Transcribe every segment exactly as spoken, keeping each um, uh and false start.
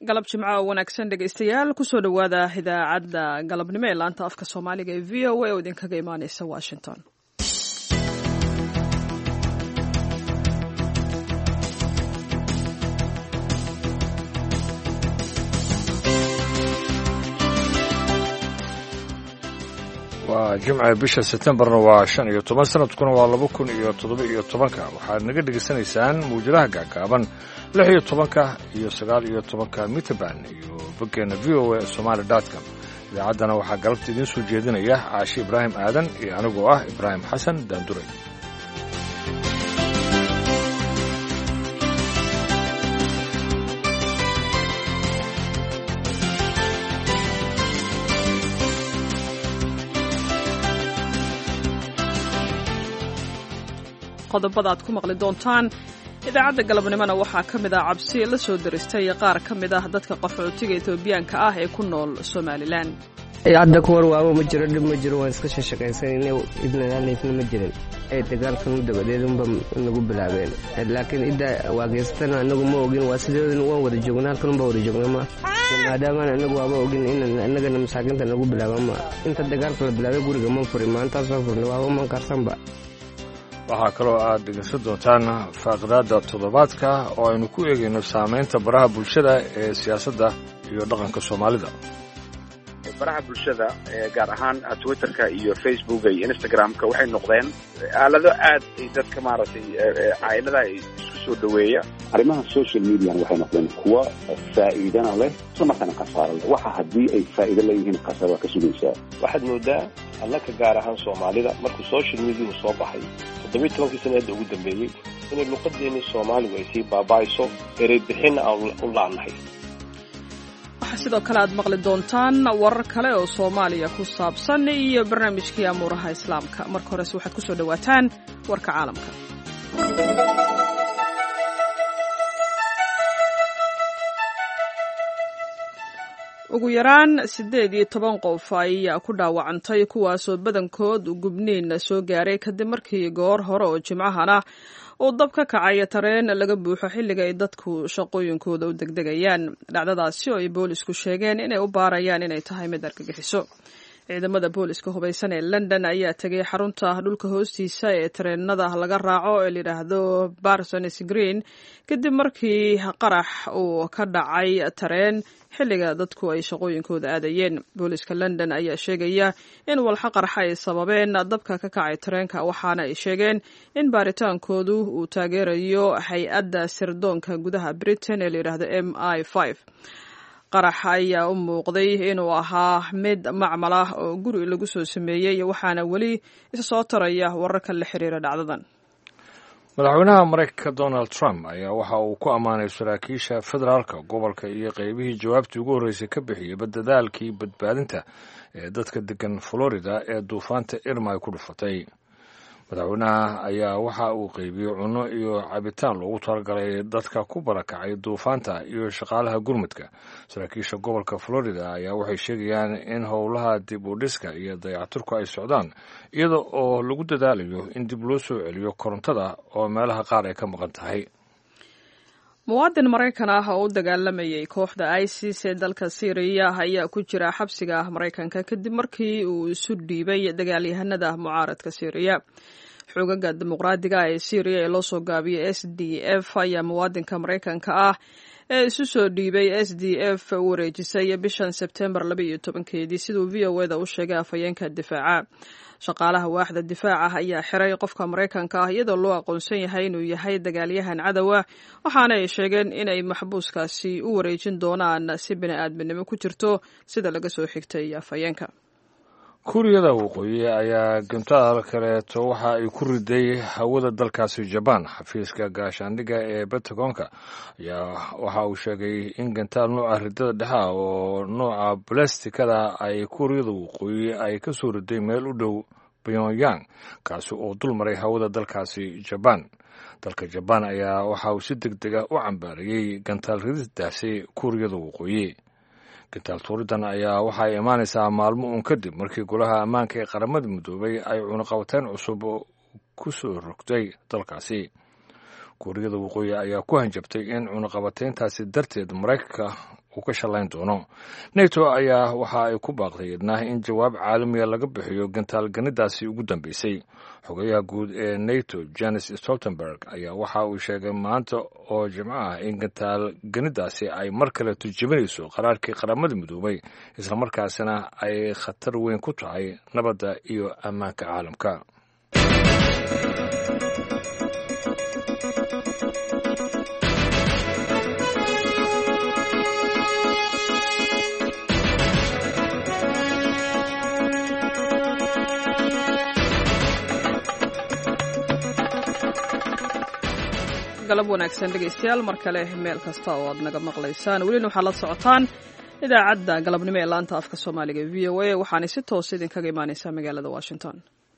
galab jimco oo wanaagsan dhegaystayaal kusoo dhowaada idaacadda galabnimo ee laanta afka soomaaliga ee v o a oo idinkaga imaaneysa washington. waa jimca bisha Septembarna waa shan iyo toban sanadkuna waa laba kun iyo toddoba iyo tobanka waxaad naga dhegaysanaysaan muujadaha gaagaaban lix iyo tobanka iyo sagaal iyo tobanka mitaban iyo boggeena v o a somali dot com. idaacaddana waxaa galabta idiin soo jeedinaya caashi ibraahim aadan iyo anigoo ah ibraahim xasan daanduray. qodobada aad ku maqli doontaan idaacadda galabnimona waxaa ka mid ah cabsi la soo diristay qaar ka mid ah dadka qaxootiga Etoobiyaanka ah ee ku nool Somaliland. hadda ku war waabo ma jiro dhib ma jiro waan iska shaqaysanay ibnaaleyfna ma jirin ay dagaalkan dabadeed unba nagu bilaabeen laakiin ida waageystan anagu ma ogin waa sideedan waan wada joognaa kan ba wada joognaa maadaama anagu waaba ogin in anagana masaakinta nagu bilaabama inta dagaalka la bilaabay guriga ma furin maanta soo furnay waaba man karsanba. waxaa kaloo aad dhegeysan doontaan faaqidaada toddobaadka oo aynu ku eegayno saamaynta baraha bulshada ee siyaasadda iyo dhaqanka Soomaalida. baraha bulshada gaar ahaan Twitterka iyo Facebooka iyo Instagramka waxay noqdeen aalado aad ay dadka maaragtay caylada isku soo dhaweeya. arrimaha social media waxay noqdeen kuwa faa'iidana leh isla markaana khasaaro leh. waxa haddii ay faa'iido leeyihiin khasaaro ka sugaysaa. waxaad moodaa allaka gaar ahaan Soomaalida markuu social media soo baxay toddoba iyo tobankii sanad ugu dambeeyay inay luqadeena Soomaaliga ay sii baabaayso erey bixin u laanahay. waxaa sidoo kale aad maqli doontaan warar kale oo Soomaaliya ku saabsan iyo barnaamijkii amuuraha islaamka. marka hore waxaad ku soo dhawaataan warka caalamka. ugu yaraan siddeed iyo toban qof ayaa ku dhaawacantay kuwaasoo badankood gubniin soo gaaray kadib markii goor hore oo jimcahana uu dab ka kacay tareen laga buuxo xilliga ay dadku shaqooyinkooda u degdegayaan. dhacdadaasi oo ay boolisku sheegeen inay u baarayaan inay tahay mid argagixiso. ciidamada booliska hubaysan ee London ayaa tegay xarunta dhulka hoostiisa ee tareenada laga raaco ee la yiraahdo Parsons Green kadib markii qarax uu ka dhacay tareen xilliga dadku ay shaqooyinkooda aadayeen. booliska London ayaa sheegaya in walxa qarxa ay sababeen dabka ka kacay tareenka, waxaana ay sheegeen in baaritaankoodu uu taageerayo hay-adda sirdoonka gudaha Britain ee la yiraahdo M I five. qarax ayaa u muuqday inuu ahaa mid macmal ah oo guri lagu soo sameeyey, waxaana weli isa soo taraya wararka la xiriira dhacdadan. madaxweynaha Mareykanka Donald Trump ayaa waxa uu ku ammaanay saraakiisha federaalka gobolka iyo qaybihii jawaabtii ugu horreysay ka bixiyay dadaalkii badbaadinta ee dadka degan Florida ee duufaanta Irma ay ku dhufatay. madaxweynaha ayaa waxa uu qaybiyey cunno iyo cabitaan loogu talagalay dadka ku barakacay duufaanta iyo shaqaalaha gurmadka. saraakiisha gobolka Florida ayaa waxay sheegayaan in howlaha dib u dhiska iyo dayactirku ay socdaan iyada oo lagu dadaalayo in dib loo soo celiyo korontada oo meelaha qaar ay ka maqan tahay. muwaadin Maraykan ah oo u dagaalamayay kooxda ISIS ee dalka Syria ayaa ku jira xabsiga Maraykanka kadib markii uu isu dhiibay dagaalyahanada mucaaradka Syria. xogaga dimuqraadiga ee Syria ee loo soo gaabiyay S D F ayaa muwaadinka Maraykanka ah ee isu soo dhiibay S D F wareejisay bishan September laba iyo tobankeedii siduu V O A da u sheegay afhayeenka difaaca. shaqaalaha waaxda difaaca ayaa xiray qofka Maraykanka ah iyadoo loo aqoonsan yahay inuu yahay dagaalyahan cadowa, waxaana ay sheegeen inay maxbuuskaasi u wareejin doonaan si bini'aadminimo ku jirto sida laga soo xigtay afhayeenka. kuuriyada waqooyi ayaa gantaal kaleeto waxa ay ku riday hawada dalkaasi Japan. xafiiska gaashaandhigga ee Pentagonka ayaa waxa uu sheegay in gantaal nooca ridada dhexe oo nooca balestikada ay kuuriyada waqooyi ay ka soo riday meel u dhow Pyongyang kaasi oo dul maray hawada dalkaasi Japan. dalka Japan ayaa waxa uu si degdeg ah u cambaariyey gantaal rididaasi kuuriyada waqooyi. gantaal tuuridan ayaa waxa ay imaanaysaa maalmo uun kadib markii golaha ammaanka ee qaramada midoobay ay cunaqabateyn cusub ku soo rogtay dalkaasi. kuuriyada waqooyi ayaa ku hanjabtay in cunaqabateyntaasi darteed Maraykanka uu ka shallayn doono. neto ayaa waxa ay ku baaqdayednaa in jawaab caalamiya laga bixiyo gantaalganidaasi ugu dambeysay. xogayaha guud ee neto Jens Stoltenberg ayaa waxa uu sheegay maanta oo jimco ah in gantaalganidaasi ay mar kale turjuminayso qaraarkii qaramada midoobay islamarkaasina ay khatar weyn ku tahay nabadda iyo ammaanka caalamka. galab wanaagsan dhegaystayaal mar kale meel kasta oo aad naga maqlaysaan welina waxaad la socotaan idaacadda galabnimo ee laanta afka soomaaliga v o a waxaanay si toos idinkaga imaaneysaa magaalada Washington.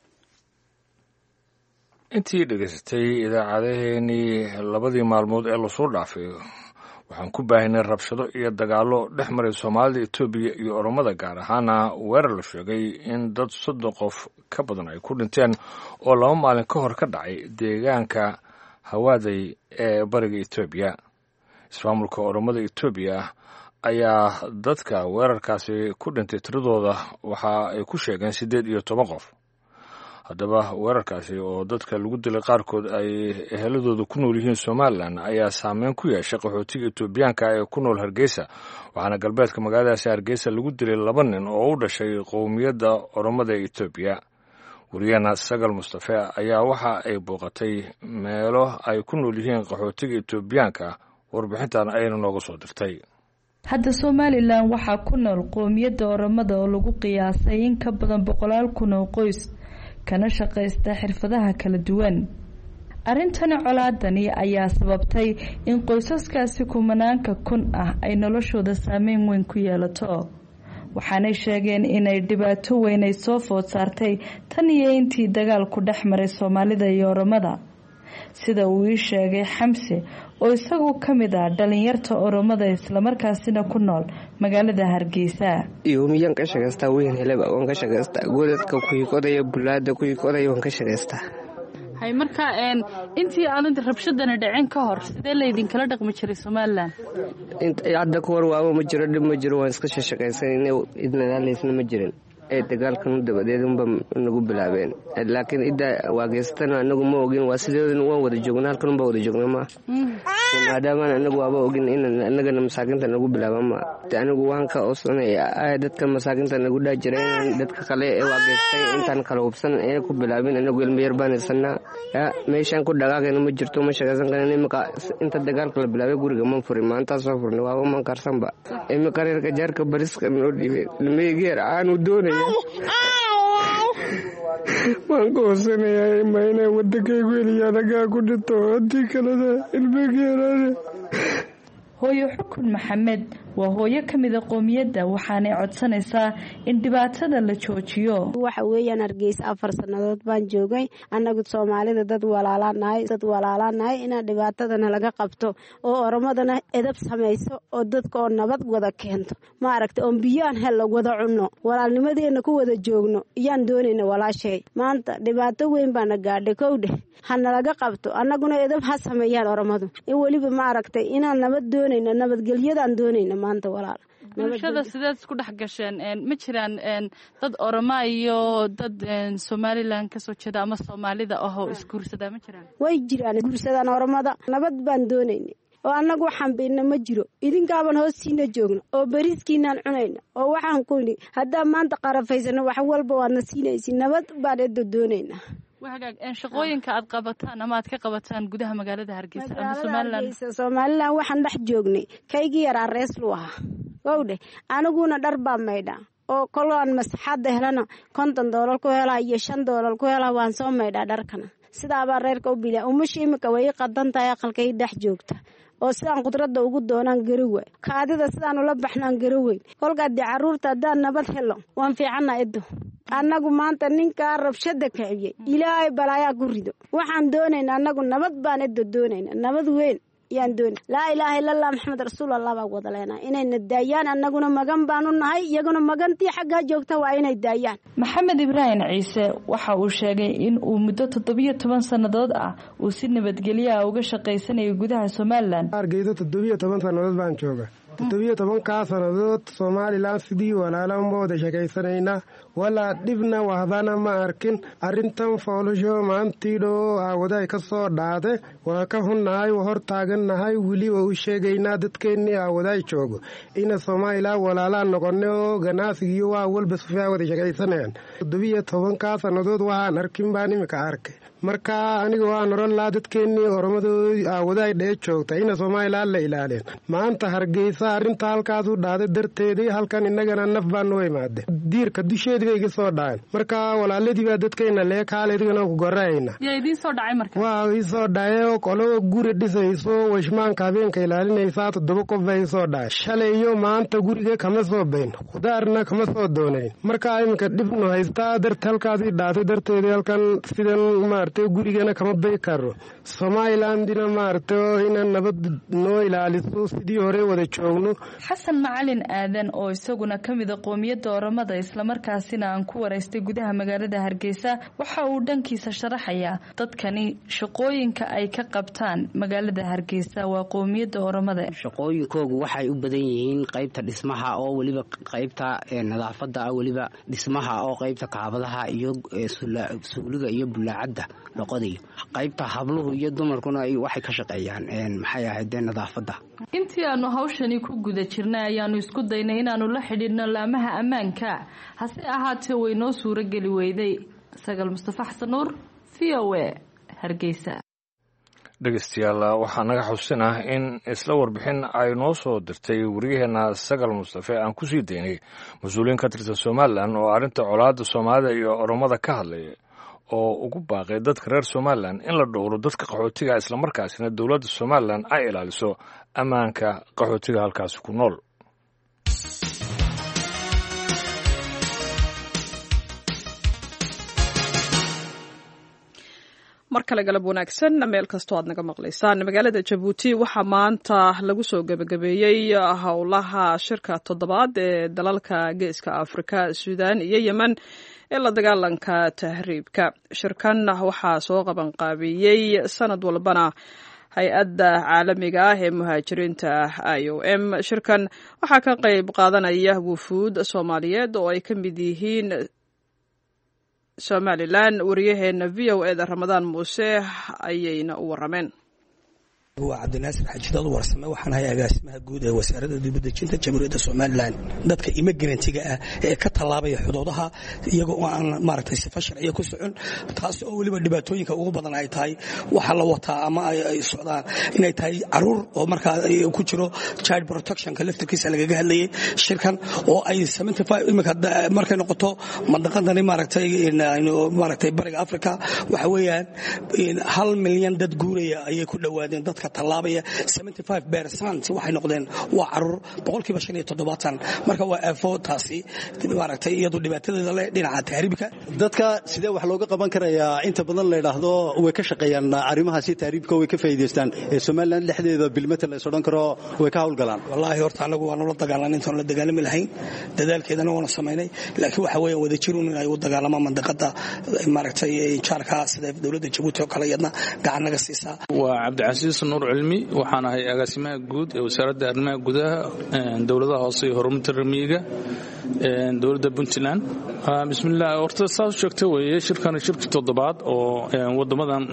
intii dhegaysatay idaacadaheenii labadii maalmood ee lasoo dhaafay waxaan ku baahinay rabshado iyo dagaallo dhex maray Soomaalida, Itoobiya iyo Oromada, gaar ahaana weerar la sheegay in dad soddon qof ka badan ay ku dhinteen oo laba maalin ka hor ka dhacay deegaanka hawaaday ee bariga Itoobiya. Ismaamulka Oromada Itoobiya ayaa dadka weerarkaasi ku dhintay tiradooda waxa ay ku sheegeen siddeed iyo toban qof. haddaba weerarkaasi oo dadka lagu dilay qaarkood ay eheladooda ku nool yihiin Somaliland ayaa saameyn ku yeeshay qaxootiga Itoobiyaanka ee ku nool Hargeysa, waxaana galbeedka magaaladaasi Hargeysa lagu dilay laba nin oo u dhashay qowmiyadda Oromada ee Itoobiya. wariyana Sagal Mustafa ayaa waxa ay booqatay meelo ay ku nool yihiin qaxootiga Itoobiyaanka. warbixintan ayayna nooga soo dirtay. hadda Somaliland waxaa ku nool qowmiyadda Oromada oo lagu qiyaasay in ka badan boqolaal kun oo qoys kana shaqaysta xirfadaha kala duwan. arintani colaadani ayaa sababtay in qoysaskaasi kumanaanka kun ah ay noloshooda saameyn weyn ku yeelato. waxaanay sheegeen inay dhibaato weyn ay soo food saartay tan iyo intii dagaalku dhex maray Soomaalida iyo Oromada. sida uu ii sheegay Xamse oo isagu ka mid ah dhalinyarta Oromada islamarkaasina ku nool magaalada Hargeysa. yoomiyan ka shaqaysta weyn helaba waan ka shaqaysta goolka ku yikoodaya bulaada ku yikoodaya waan ka shaqaysta. hay marka een intii aanad rabshadana dhicin ka hor sidee la idin kala dhaqmi jiray Somaliland? inta hadda ka hor waa ma jiro dhib ma jiro waan iska shaqaysanay idna leesna ma jirin ee dagaalkan dabadeed unba nagu bilaabeen. laakiin ida waageystana anagu ma ogin waa sideedan waan wada joognaa halkan unba wada joognaa ma maadaama anagu waaba ogin in anagana masaakinta nagu bilaabaan ma anagu waan ka oosanayaa dadka masaakinta nagu dhaa jireen dadka kale ee waageystay intaan kala hubsan ee ku bilaabeen anagu ilmo yar baan haysanaa meeshaan ku dhagaagayna ma jirto ma shaqaysan karnaa. imika inta dagaalka la bilaabay guriga ma furin maanta soo furnay waaba man karsanba imika reerka jaarka bariska noo dhibay ilmeegeer aanu doonay waan ku hoosanayaa ma inay waddankaygu heliya anagaa ku dhinto haddii kalena ilmegeeraane. hooyo xukun Maxamed waa hooyo ka mid ah qowmiyadda waxaanay codsanaysaa in dhibaatada la joojiyo. waxa weeyaan Hargeysa afar sanadood baan joogay anagu Soomaalida dad walaalaanahay dad walaalaanahay in dhibaatadana laga qabto oo Oromadana edab sameeyso oo dadka oo nabad wada keento ma aragtay oo biyaan hel wada cunno walaalnimadeena ku wada joogno iyaan doonayna walaashay. maanta dhibaato weyn baan gaadhay kowdhe hana laga qabto anaguna edab ha sameeyaan Oromadu in waliba ma aragtay inaan nabad doonayna nabadgelyadaan doonayna maanta walaal. bulshada sidaad isku dhex gasheen ma jiraan dad Oromo iyo dad Somaliland ka soo jeeda ama Soomaalida oo isguursada ma jiraan? way jiraan guursadaan Oromada nabad baan doonaynay oo anagu waxaan beena ma jiro idinkaaban hoostiina joogno oo bariiskiinaan cunayna oo waxaan ku yidhi haddaa maanta qarafaysano wax walba waadna siinaysiin nabad baan eedda doonaynaa. wahagaag in shaqooyinka aad qabataan ama aad ka qabataan gudaha magaalada Hargeysa ama Somaliland? Somaliland waxaan dhex joognay kaygii yaraa rees lu ahaa wowde aniguna dhar baa maydhaa oo kolaan masaxada helana konton doolar ku helaa iyo shan doolar ku helaa waan soo maydhaa dharkana sidaabaa reerka u bilaa umashi imika way qadan tahay aqalkay dhex joogta oo sidaan qudrada ugu doonaan garowe kaadida sidaan ula baxnaan garowe kolka di caruurta hadaan nabad helo waan fiicana edo anagu maanta ninka rabshada kaciyay ilaahay balaayaa ku rido waxaan doonaynaa anagu nabad baan edo doonaynaa nabad weyn yaan doon laa ilaaha illa allah maxamed rasuulullah baa wada leenaa inayna daayaan anaguna magan baanu nahay iyaguna magantii xagga joogta waa inay daayaan. Maxamed Ibrahim Ciise waxa uu sheegay in uu muddo toddobiyo toban sanadood ah uu si nabadgelyo ah uga shaqaysanayo gudaha Somaliland. Hargeysa toddobiyo toban sanadood baan jooga toddobiyo tobankaa sannadood somalilan sidii walaala uma wada sheekaysanaynaa walaa dhibna wahdana ma arkin arrintan foolasho maantiidhoo aawaday ka soo dhaade waa ka hunnahay waa hor taagannahay weli waa u sheegaynaa dadkeennii aawaday joogo ina somalilan walaalaa noqonay oo ganacsigiiyo waa walba sufaa wada sheekaysanayaan toddobiyo tobankaa sannadood waxaan arkin baan imika arkay marka aniga waan oran lahaa dadkeennii oromadooda aawaday dhee joogta ina somalilan la ilaalin maanta hargeysa arrinta halkaas u dhaaday darteedii halkan innagana naf baa noo imaade diirka dusheedii bay iga soo dhaceen marka walaaladii baa dadkeenna lee kaaleedigana ku gorahayna yaa idiin soo dhacay marka waa ii soo dhacay oo qolo guri dhisayso washmaanka habeenka ilaalinaysaa toddoba qof baa ii soo dhacay shalay iyo maanta guriga kama soo bayn khudaarna kama soo doonayn marka iminka dhibnu haystaa darta halkaasii dhaatay darteedii halkan sidan maaragtay gurigana kama bay karo somalilandina maaragtay ina nabad noo ilaaliso sidii hore wada joogno xasan macalin aadan oo isaguna ka mida qoomiyadda oromada islamarkaasina aan ku waraystay gudaha magaalada hargeysa waxa uu dhankiisa sharaxayaa dadkani shaqooyinka ay ka qabtaan magaalada hargeysa waa qoomiyadda oromada shaqooyinkoogu waxay u badan yihiin qaybta dhismaha oo weliba qaybta nadaafadda weliba dhismaha oo qaybta kaabadaha iyo suuliga iyo bulaacadda loqodayo qaybta habluhu iyo dumarkuna waxay ka shaqeeyaan maxay ahayd nadaafadda intii aanu hawshani ku guda jirnay ayaanu isku daynay inaanu la xidhiidhno laamaha ammaanka hase ahaatee way noo suurogeli weyday sagal mustafa xasan nuur v o a hargeysa dhegeystayaal waxaa naga xusinah in isla warbixin ay noo soo dirtay wariyaheenna sagal mustafe aan ku sii daynay mas-uuliyiin ka tirsan somalilan oo arrinta colaadda soomaalida iyo oromada ka hadlaya oo ugu baaqay dadka reer somalilan in la dhowro dadka qaxootiga islamarkaasina dowladda somalilan ay ilaaliso ammaanka qaxootiga halkaasi ku nool mar kale galab wanaagsan meel kastoo aad naga maqlaysaan magaalada jabuuti waxaa maanta lagu soo gebagabeeyey howlaha shirka toddobaad ee dalalka geeska afrika suudaan iyo yemen ee la dagaalanka tahriibka shirkan waxaa soo qabanqaabiyey sanad walbana hay-adda caalamiga ah ee muhaajiriinta i o m shirkan waxaa ka qayb qaadanaya wufuud soomaaliyeed oo ay ka mid yihiin somalilan wariyaheena v o eda ramadaan muuse ayayna u warameen waa cabdinaasir xajidaad warsame waxaan ahay agaasimaha guud ee wasaaradda dibadejinta jamhuuriyadda somalilan dadka immigrantga ah ee ka tallaabaya xuduudaha iyaga oo aan maaragtay sifa sharciya ku socon taas oo weliba dhibaatooyinka ugu badan ay tahay waxa la wataa ama ay socdaan inay tahay caruur oo markaa ku jiro child protectionka laftirkiisa lagaga hadlayay shirkan oo ay imika markay noqoto mandaqadani maaragtay maaragtay bariga africa waxa weeyaan hal milyan dad guuraya ayay ku dhowaadeen dadka tallaabaya seventy-five percent waxay noqdeen waa caruur boqolkiiba shan iyo toddobaatan marka waa aafo taasi maaragtay iyadu dhibaatadeeda leh dhinaca tahriibka dadka sidee wax looga qaban karayaa inta badan la yidhaahdo way ka shaqeeyaan arrimahaasi tahriibka way ka faa'iidaystaan ee somaliland dhexdeeda bilmata la isodhan karo way ka howlgalaan wallaahi horta anagu waanu la dagaalan intaan la dagaalami lahayn dadaalkeedana waanu samaynay laakiin waxa weeyaan wadajirun in ay u dagaalamaan mandaqada maaragtay jaarka sida dowladda jabuuti oo kale iyadna gacan naga siisaa waa cabdicasiis nuur cilmi waxaan ahay agaasimaha guud ee wasaaradda arrimaha gudaha dowladaha hoose iyo horumarinta ramiyiga dowladda puntland bismillaah horta saas sheegta weeye shirkan shirkii toddobaad oo wadamadan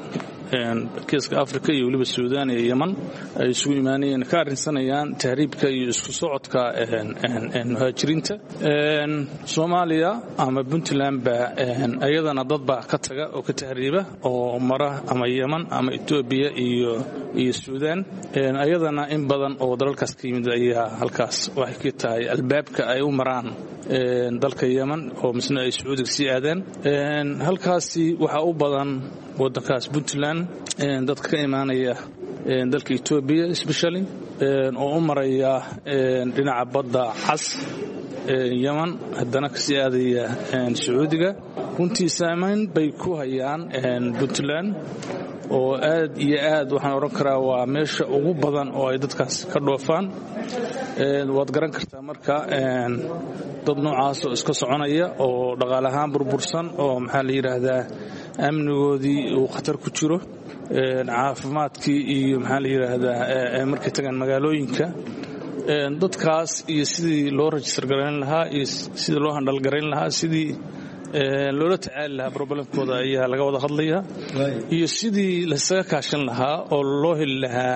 geeska afrika iyo weliba suudaan iyo yeman ay isugu imaanayeen ka arrinsanayaan tahriibka iyo isku socodka muhaajiriinta soomaaliya ama puntland baa ayadana dad baa ka taga oo ka tahriiba oo mara ama yeman ama etoobiya iyo iyo suudaan ayadana in badan oo dalalkaas ka yimid ayaa halkaas waxay ka tahay albaabka ay u maraan dalka yeman oo misna ay sacuudiga sii aadeen halkaasi waxaa u badan wadankaas puntland dadka ka imaanaya dalka etoobiya especially oo u maraya dhinaca badda cas yeman haddana kasii aadaya sacuudiga runtii saamayn bay ku hayaan puntland oo aad iyo aad waxaan odhan karaa waa meesha ugu badan oo ay dadkaas ka dhoofaan waad garan kartaa marka dad noocaas oo iska soconaya oo dhaqaale ahaan burbursan oo maxaa la yidhaahdaa amnigoodii uu khatar ku jiro caafimaadkii iyo maxaa la yidhaahdaa markay tagaan magaalooyinka dadkaas iyo sidii loo register garayn lahaa iyo sidii loo handal garayn lahaa sidii loola tacaali lahaa problemkooda ayaa laga wada hadlayaa iyo sidii lasaga kaashan lahaa oo loo heli lahaa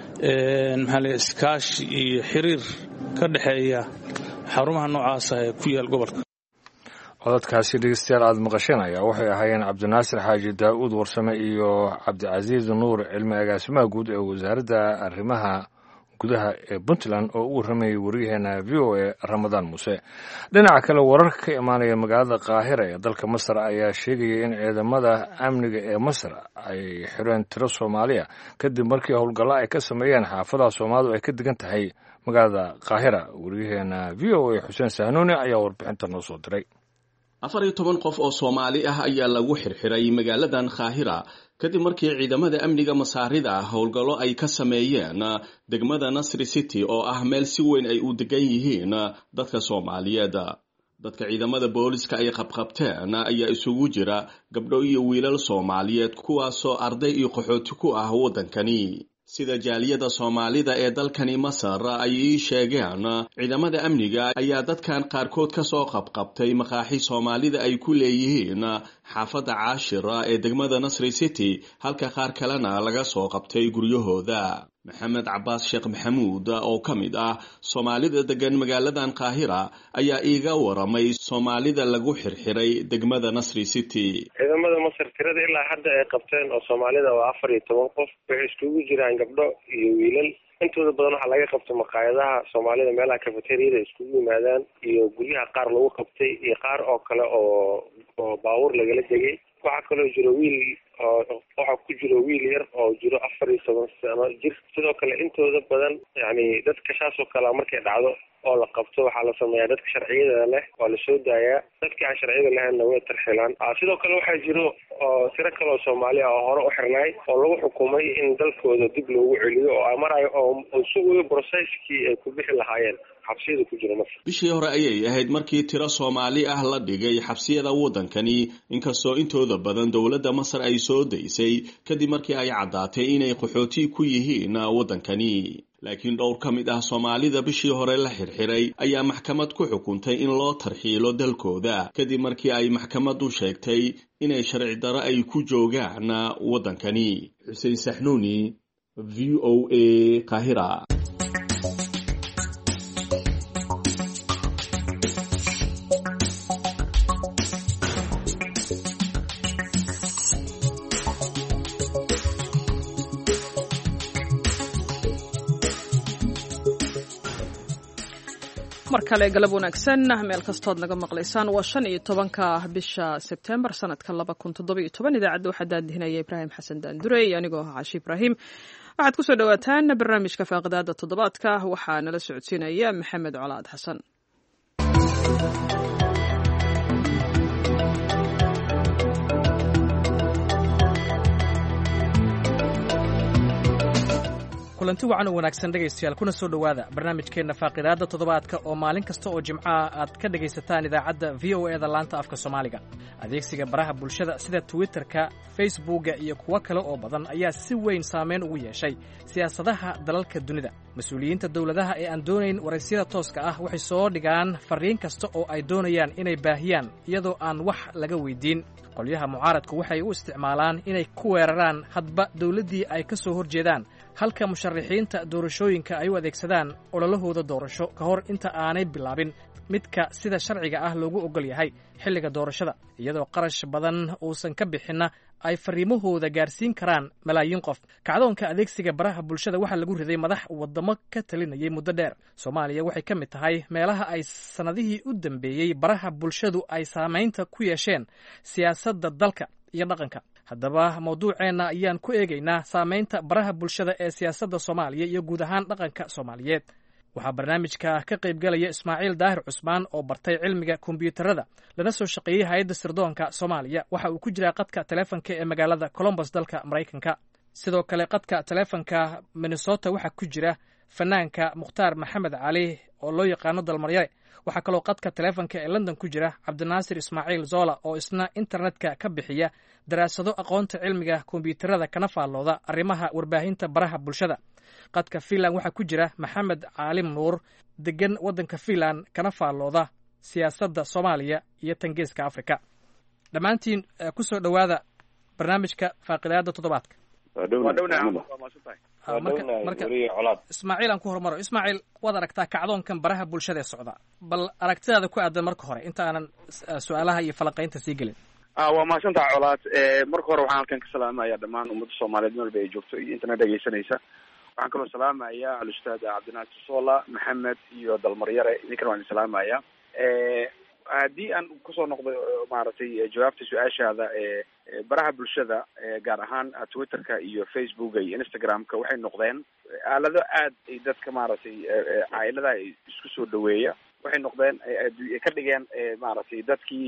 maxaa la iskaashi iyo xiriir ka dhexeeya xarumaha noocaasa ee ku yaal gobolka. codadkaasi dhegeystayaal aada maqasheen ayaa waxay ahaayeen cabdinaasir xaaji daa'uud warsame iyo cabdicasiis nuur cilmi agaasimaha guud ee wasaaradda arrimaha gudaha ee puntland oo u warramayay waryaheena v o a ramadaan muuse. dhinaca kale wararka ka imaanaya magaalada qaahira ee dalka masar ayaa sheegaya in ciidamada amniga ee masar ay xireen tiro soomaaliya kadib markii howlgallo ay ka sameeyeen xaafadaha soomaalidu ay ka degan tahay magaalada qaahira. waryaheena v o a xuseen sahnuuni ayaa warbixinta noo soo diray. afar iyo toban qof oo Soomaali ah ayaa lagu xirxiray magaaladan Qaahira kadib markii ciidamada amniga masaarida howlgallo ay ka sameeyeen degmada Nasri City oo ah meel si weyn ay u degan yihiin dadka Soomaaliyeed. dadka ciidamada booliska ay qabqabteen ayaa isugu jira gabdho iyo wiilal Soomaaliyeed kuwaasoo arday iyo qaxooti ku ah wadankani. sida jaaliyada Soomaalida ee dalkani Masar ay sheegeen ciidamada amniga ayaa dadkan qaarkood ka soo qabqabtay maqaaxi Soomaalida ay ku leeyihiin xaafada Caashira ee degmada Nasri City halka qaar kalena laga soo qabtay guryahooda. Maxamed Cabbaas Sheekh Maxamuud oo ka mid ah Soomaalida degan magaaladan Qaahira ayaa iiga waramay Soomaalida lagu xirxiray degmada Nasri City. ciidamada Masar tirada ilaa hadda ay qabteen oo Soomaalida waa afar iyo toban qof waxay isugu jiraan gabdho iyo wiilal. intooda badan waxaa laga qabtay maqaayadaha Soomaalida meelaha cafeteriada iskugu yimaadaan iyo guryaha qaar lagu qabtay iyo qaar oo kale oo oo baawur lagala degay. waxaa kaloo jiro wiil waxaa ku jiro wiil yar oo jiro afar iyo toban sano jir. sidoo kale intooda badan yani dadka shaas oo kale markay dhacdo oo la qabto waxaa la sameeyaa dadka sharciyada leh waa la soo daayaa, dadka aan sharciyada lahaynna way tarxilaan. sidoo kale waxaa jiro oo tiro kale oo Soomaali ah oo hore u xirnay oo lagu xukumay in dalkooda dib loogu celiyo oo amarayo oo suuqyo processkii ay ku bixi lahaayeen xabsiyada ku jira Masar. bishii hore ayay ahayd markii tiro Soomaali ah la dhigay xabsiyada wadankani inkastoo intooda badan dowladda Masar ay soo daysay kadib markii ay caddaatay inay qaxooti ku yihiin wadankani. laakiin dhowr ka mid ah Soomaalida bishii hore la xirxiray ayaa maxkamad ku xukuntay in loo tarxiilo dalkooda kadib markii ay maxkamadu sheegtay inay sharci darro ay ku joogaan wadankani. Xuseen Saxnuuni, V O A, Qaahira. mar kale galab wanaagsan meel kastood naga maqlaysaan. waa shan iyo tobanka bisha Sebtembar sanadka laba kun toddoba iyo toban. idaacadda waxaa daadihinaya Ibraahim Xasan Daandurey anigoo ah Caashi Ibraahim. waxaad ku soo dhawaataan barnaamijka faaqidaada toddobaadka waxaa nala socodsiinaya Maxamed Colaad Xasan. kulanti wacan oo wanaagsan dhegaystayaal kuna soo dhowaada barnaamijkeenna faaqidaadda toddobaadka oo maalin kasta oo jimcaha aad ka dhegaysataan idaacadda v o eda laanta afka soomaaliga. adeegsiga baraha bulshada sida twitterka, facebooka iyo kuwo kale oo badan ayaa si weyn saameyn ugu yeeshay siyaasadaha dalalka dunida. mas-uuliyiinta dowladaha ee aan doonayn waraysiyada tooska ah waxay soo dhigaan farriin kasta oo ay doonayaan inay baahiyaan iyadoo aan wax laga weydiin. qolyaha mucaaradku waxay u isticmaalaan inay ku weeraraan hadba dowladdii ay ka soo horjeedaan, halka musharaxiinta doorashooyinka ay u adeegsadaan ololahooda doorasho ka hor inta aanay bilaabin midka sida sharciga ah loogu oggol yahay xilliga doorashada, iyadoo qarash badan uusan ka bixinna ay farriimahooda gaarsiin karaan malaayiin qof. kacdoonka adeegsiga baraha bulshada waxaa lagu riday madax waddamo ka talinayay muddo dheer. Soomaaliya waxay ka mid tahay meelaha ay sannadihii u dambeeyey baraha bulshadu ay saamaynta ku yeesheen siyaasadda dalka iyo dhaqanka. haddaba mawduuceenna ayaan ku eegaynaa saamaynta baraha bulshada ee siyaasadda Soomaaliya iyo guud ahaan dhaqanka Soomaaliyeed. waxaa barnaamijka ka qaybgalaya Ismaaciil Daahir Cusmaan oo bartay cilmiga kombiyuutarada lana soo shaqeeyey hay'adda sirdoonka Soomaaliya. waxa uu ku jiraa qadka taleefanka ee magaalada Columbus dalka Maraykanka. sidoo kale qadka taleefanka Minnesota waxaa ku jira fanaanka Mukhtaar Maxamed Cali oo loo yaqaano Dalmaryare. waxaa kaloo qadka taleefanka ee London ku jira Cabdinaasir Ismaaciil Zola oo isna internetka ka bixiya daraasado aqoonta cilmiga kombiyuutarada kana faallooda arrimaha warbaahinta baraha bulshada. qadka finland waxaa ku jira maxamed caalim nuur degan waddanka finland kana faallooda siyaasadda soomaaliya iyo tangeeska africa dhammaantiin ku soo dhowaada barnaamijka faaqidaada toddobaadka ismaaciil aan ku horumaro ismaaciil waad aragtaa kacdoonkan baraha bulshada ee socda bal aragtidaada ku aadan marka hore inta aanan su-aalaha iyo falanqaynta sii gelin waa mahadsantaha colaad marka hore waxaan halkan ka salaamaya dhammaan ummadda soomaaliyeed meel ba ay joogto iyo intana dhegaysanaysa waxaan kaloo salaamaya al-ustaad cabdinaasir sola maxamed iyo dalmaryare idinkana waan salaamaya haddii aan kusoo noqdo maaragtay jawaabta su-aashaada baraha bulshada gaar ahaan twitterka iyo facebooka iyo instagramka waxay noqdeen aalado aad ay dadka maaragtay cailada isku soo dhaweeya waxay noqdeen ka dhigeen maaragtay dadkii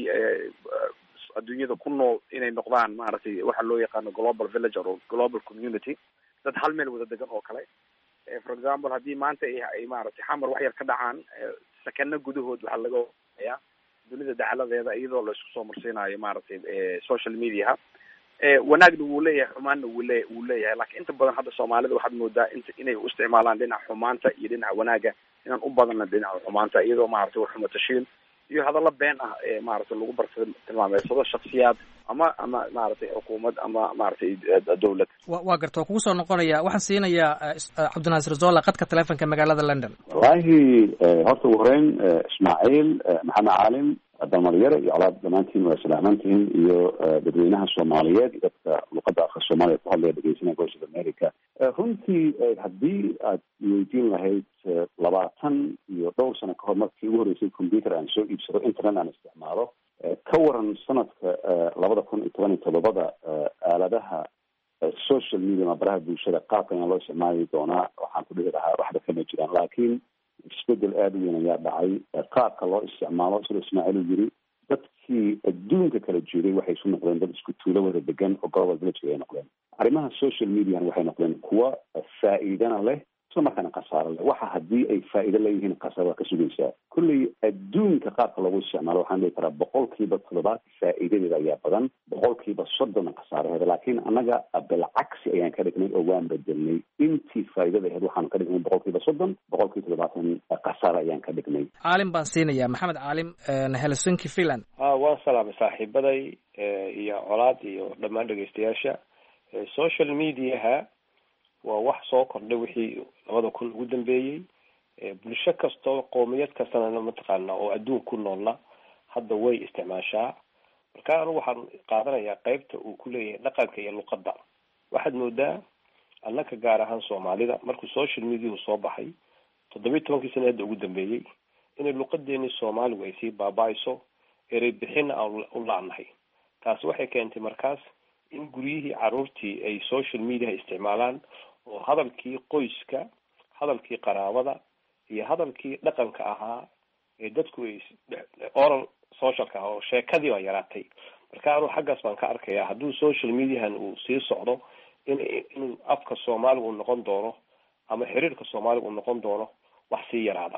adduunyada ku nool inay noqdaan maaragtay waxa loo yaqaano global villager or global community dad hal meel wada degan oo kale for example haddii maanta ay maaragtay xamar wax yar ka dhacaan sakano gudahood waxaa laga ya dunida dacaladeeda iyadoo la isku soo marsiinayo maaragtay social mediaha wanaagna wuu leeyahay xumaanna wuu le wuu leeyahay laakiin inta badan hadda soomaalida waxaad moodaa int inay u isticmaalaan dhinaca xumaanta iyo dhinaca wanaaga inaan u badanna dhinaca xumaanta iyadoo maaragtay waxuma tashiil iyo hadallo been ah ee maaragtay lagu barta tilmaameysado shaksiyaad ama ama maaragtay xukuumad ama maaragtay dawlad waa garta waa kugu soo noqonaya waxaan siinayaa cabdinaasir zola qadka telefonka magaalada london wallaahi horta ugu horeyn ismaaciil maxamed caalim dalmaryare iyo colaad dhammaantiin waa salaamantihiin iyo dadweynaha soomaaliyeed iyo dadka luqadda afka soomaaliya ku hadlaya dhegeysanaya voice of america runtii haddii aad weydiin lahayd labaatan iyo dhowr sano kahor markii ugu horreysay computer aan soo iibsado internet aan isticmaalo ka waran sanadka labada kun iyo toban iyo toddobada aaladaha social media ma baraha bulshada qaabka ayaa loo isticmaali doonaa waxaan ku dhihi lahaa waxba kama jiraan laakiin isbedel aada u weyn ayaa dhacay qaabka loo isticmaalo sida ismaaciil uu yiri dadkii adduunka kala joogay waxay isu noqdeen dad isku tuulo wada degan oo global village ay noqdeen arrimaha social mediana waxay noqdeen kuwa faa'iidana leh isla markaana khasaaro leh waxa haddii ay faa'iido leeyihiin khasaaro waa ka sugaysaa kulley adduunka qaabka lagu isticmaalo waxaan dhihi karaa boqolkiiba toddobaad faa'iidadeeda ayaa badan boqolkiiba soddonna khasaaraheeda laakiin annaga bilcagsi ayaan ka dhignay oo waan bedelnay intii faa'iidada aheed waxaan ka dhignay boqolkiiba soddon boqolkiiba toddobaatan khasaaro ayaan ka dhignay caalim baan siinaya maxamed caalim helsinki finland a waan salaamay saaxiibaday iyo colaad iyo dhammaan dhegeystayaasha social mediaha waa wax soo kordhay wixii labada kun ugu dambeeyey bulsho kastoo qoomiyad kastana mataqaana oo adduun ku noolna hadda way isticmaashaa marka anigu waxaan qaadanayaa qeybta uu ku leeyahay dhaqanka iyo luqadda waxaad moodaa annaka gaar ahaan soomaalida markuu social mediahu soo baxay toddobiyi tobankii sana hadda ugu dambeeyey inay luqadeeni soomaaligu ay sii baaba-ayso erey bixina aan u laanahay taasi waxay keentay markaas in guryihii caruurtii ay social mediaha isticmaalaan oo hadalkii qoyska hadalkii qaraabada iyo hadalkii dhaqanka ahaa ee dadku ay oral socialka ah oo sheekadii baa yaraatay marka anuu xaggaas baan ka arkayaa hadduu social mediahan uu sii socdo in inuu afka soomaaliga uu noqon doono ama xiriirka soomaaliga uu noqon doono wax sii yaraada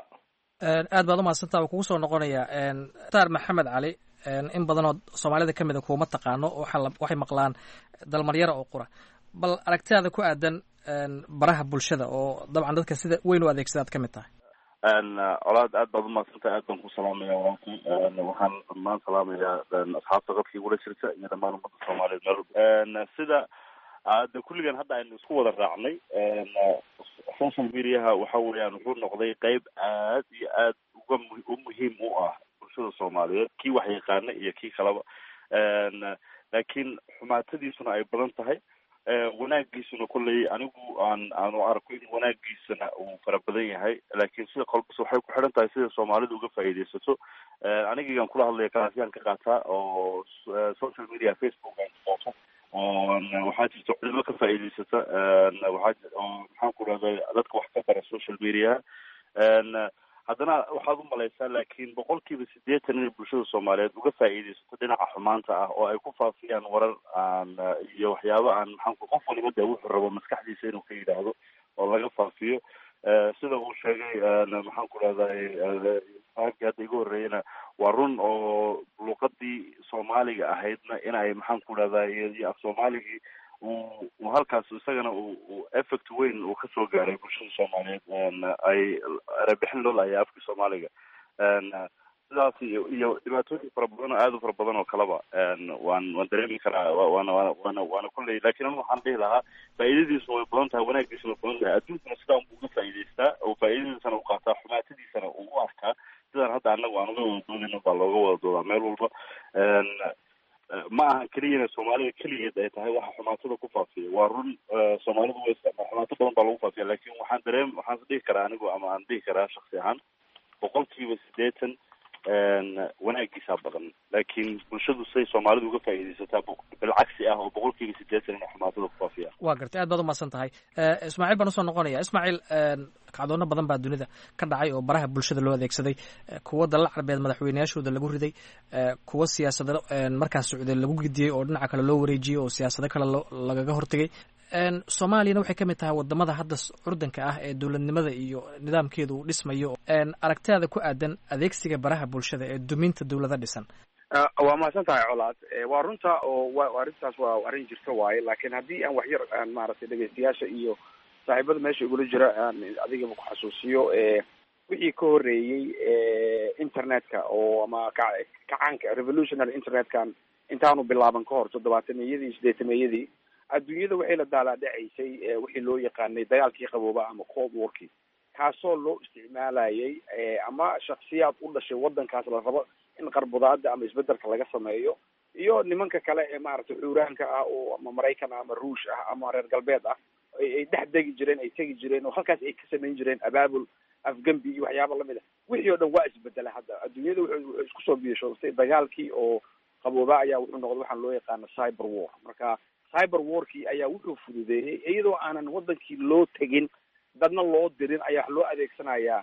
aad baad umahadsantaa waa kugu soo noqonaya star maxamed cali in badan oo soomaalida ka mid a kuuma taqaano waxay maqlaan dalmaryara oo qura bal aragtidaada ku aadan baraha bulshada oo dabcan dadka sida weyn u adeegsadaad ka mid tahay colaad aad baad umahadsantahay aad baan ku salaamaya walaalki waxaan dhammaan salaamayaa asxaabta qadkii igula jirta iyo dhammaan ummadda soomaaliyeed meel sida de kulligan hadda aynu isku wada raacnay social mediaha waxa weeyaan wuxuu noqday qeyb aad iyo aad uga u muhiim u ah bulshada soomaaliyeed kii wax yaqaana iyo kii kaleba laakiin xumaatadiisuna ay badan tahay wanaagiisuna kolley anigu aan aanu arko in wanaagiisana uu fara badan yahay laakiin sida kolbas waxay ku xidhan tahay sida soomaalida uga faa'iidaysato anigigan kula hadlaya kalaasiyaan ka qaataa oo social media facebook aan qooto waxaa jirta culimo ka faa'iidaysata waxaa oo maxaan ku rahday dadka wax ka bara social media haddana waxaad u malaysaa laakiin boqolkiiba siddeetan inay bulshada soomaaliyeed uga faa'iidaysato dhinaca xumaanta ah oo ay ku faafiyaan warar aan iyo waxyaabo aan maxaan ku qof waliba dee wuxuu rabo maskaxdiisa inuu ka yidhaahdo oo laga faafiyo sida uu sheegay maxaan ku rahday aagii hadda igu horreeyana waa run oo luqadii soomaaliga ahaydna in ay maxaan ku rahday iyo af soomaaligii uu halkaas isagana uu effect weyn uu kasoo gaaray bulshada soomaaliyeed ay erebixin loo laayay afka soomaaliga sidaas iyo iyo dhibaatooyin fara badan oo aada u fara badan oo kaleba waan waan dareemi karaa waana waana waana kulley lakin anu waxaan dhihi lahaa faa'iidadiisuna way badan tahay wanaagiisuna way badan tahay adduunkuna sidaa unbuu uga faa'iidaystaa oo faa'iidadiisana u qaataa xumaatadiisana uu u arkaa sidaan hadda annagu aan uga wada doodayno baa looga wada doodaa meel walba ma aha keliyana soomaalida keligeed ay tahay waxa xumaatada ku faafiya waa run soomaalidu way isticmaa xumaato badan baa lagu faafiya lakin waxaan dareem waxaan dhihi karaa anigu ama aan dhihi karaa shaksi ahaan boqol kiiba sideetan wanaagiisaa badan laakiin bulshadu say soomaalidu uga faa'iidaysataa bilcagsi ah oo boqol kiiba sideetan ina xumaatada ku faafiya waa gartay aad baad umahadsan tahay ismaaciil baan usoo noqonaya ismaaciil kacdoono badan baa dunida ka dhacay oo baraha bulshada loo adeegsaday kuwa dalal carbeed madaxweyneyaashooda lagu riday kuwa siyaasado markaas socday lagu gidiyey oo dhinaca kale loo wareejiyey oo siyaasado kale lagaga hortegay soomaaliyana waxay ka mid tahay wadamada hadda curdanka ah ee dowladnimada iyo nidaamkeeda uu dhismayo aragtidaada ku aadan adeegsiga baraha bulshada ee duminta dowlada dhisan waa mahadsan tahay colaad waa runta oo arrintaas waa arrin jirta waaye laakiin haddii aan wax yar aan maaragtay dhegeystayaasha iyo saaxiibada meesha igula jira aan adigaba ku xasuusiyo wixii ka horeeyey internetka oo ama kacaanka revolutionary internetkan intaanu bilaaban ka hor toddobaatameyadii sideetameeyadii adduunyada waxay la daalaadhacaysay wixii loo yaqaanay dagaalkii qabooba ama cold warkii kaasoo loo isticmaalayay ama shaksiyaad u dhashay wadankaas la rabo in qarbudaada ama isbedelka laga sameeyo iyo nimanka kale ee maaragtay xuuraanka ah oo ama maraykan ah ama ruush ah ama reer galbeed ah ay dhex degi jireen ay tegi jireen oo halkaas ay ka samayn jireen abaabul afgembi iyo waxyaaba lamid ah wixii oo dhan waa isbedela hadda adduunyada wuxuu isku soo biyashoostay dagaalkii oo qabooba ayaa wuxuu noqday waxaan loo yaqaano cyber war marka cyber warkii ayaa wuxuu fududeeyey iyadoo aanan wadankii loo tegin dadna loo dirin ayaa loo adeegsanayaa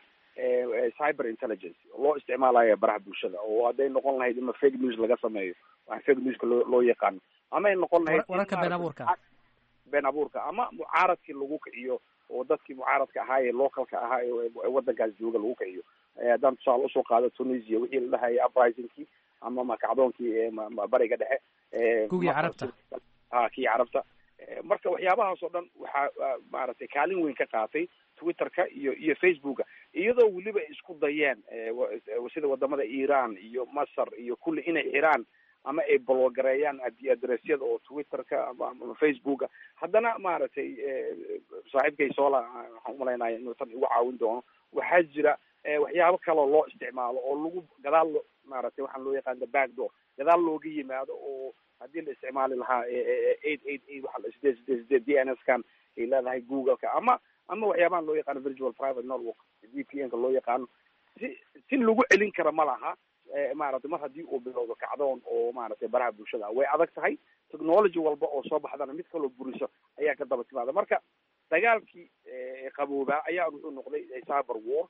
cyber intelligence loo isticmaalaya baraha bulshada oo hadday noqon lahayd ima fake news laga sameeyo waxa fake newska loo loo yaqaano ama ay noqon lahayd wararka been abuurka been abuurka ama mucaaradkii lagu kiciyo oo dadkii mucaaradka ahaa ee localka ahaa ee wadankaas jooga lagu kiciyo haddaan tusaale usoo qaado tunisia wixii la dhahayay uprisingkii ama makacdoonkii bariga dhexe gugii carabta ha kii carabta marka waxyaabahaas oo dhan waxaa maaragtay kaalin weyn ka qaatay twitterka iyo iyo facebooka iyadoo weliba ay isku dayeen sida wadamada iran iyo masar iyo kulli inay xiraan ama ay bologareeyaan adressyada oo twitterka ama facebooka haddana maaragtay saaxiibkay sola waxaan umalaynaya inuu tan igu caawin doono waxaa jira waxyaabo kaloo loo isticmaalo oo lagu gadaal maaragtay waxaan loo yaqaana backdoor gadaal looga yimaado oo haddii la isticmaali lahaa eight eight eight waxa sideed sideed sideed d n s kan ay leedahay googleka ama ama waxyaabahan loo yaqaano virtual private network v p n ka loo yaqaano si si lagu celin kara ma laha maaragtay mar haddii uu bilowdo kacdoon oo maaragtay baraha bulshada way adag tahay technology walba oo soo baxdana mid kaloo buriso ayaa ka daba timaada marka dagaalkii qaboobaa ayaa wuxuu noqday cyber war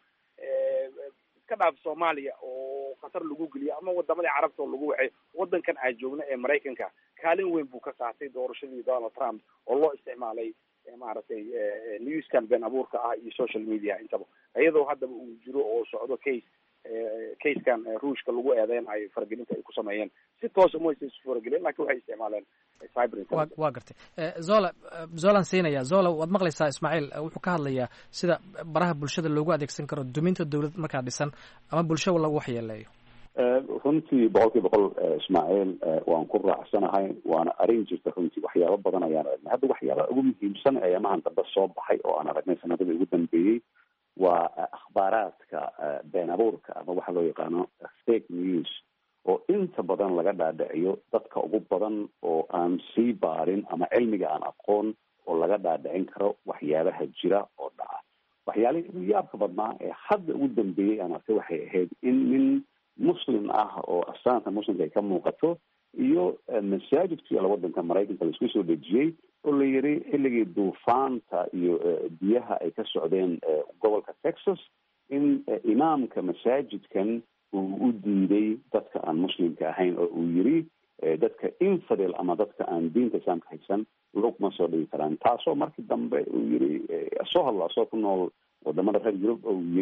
iska dhaaf soomaaliya oo khatar lagu geliyo ama wadamadii carabta oo lagu waxay wadankan aan joogno ee maraykanka kaalin weyn buu ka qaatay doorashadii donald trump oo loo isticmaalay maaragtay newskan been abuurka ah iyo social media intaba iyadoo haddaba uu jiro oo socdo case casekan ruushka lagu eedeynayo faragelinta ay ku sameeyeen si toosa maysa isu faragelin lakin waxay isticmaaleen cyber intelligence waa gartay zola zolan siinaya zola waad maqlaysaa ismaaciil wuxuu ka hadlayaa sida baraha bulshada loogu adeegsan karo duminta dowlad markaa dhisan ama bulsho lagu waxyeeleeyo runtii boqol kiiba boqol ismaaciil waan ku raacsanahay waana arrin jirta runtii waxyaabo badan ayaan aragnay hadda waxyaabaha ugu muhiimsan ee amahan dambe soo baxay oo aan aragnay sanadadii ugu dambeeyey waa akhbaaraadka been abuurka ama waxa loo yaqaano fake news oo inta badan laga dhaadhiciyo dadka ugu badan oo aan sii baarin ama cilmiga aan aqoon oo laga dhaadhicin karo waxyaabaha jira oo dhaca waxyaalihii ugu yaabka badnaa ee hadda ugu dambeeyey aan arkay waxay ahayd in nin muslim ah oo astaanta muslimka ay ka muuqato iyo masaajidku yaala wadanka maraykanka laisku soo dejiyey oo la yiri xilligii duufaanta iyo biyaha ay ka socdeen gobolka texas in imaamka masaajidkan uu u diiday dadka aan muslimka ahayn oo uu yiri dadka infidel ama dadka aan diinta islaamka haysan lugma soo dhigi karaan taasoo markii dambe uu yiri soo hadla asoo ku nool wadamada reer yurub oo uu yiri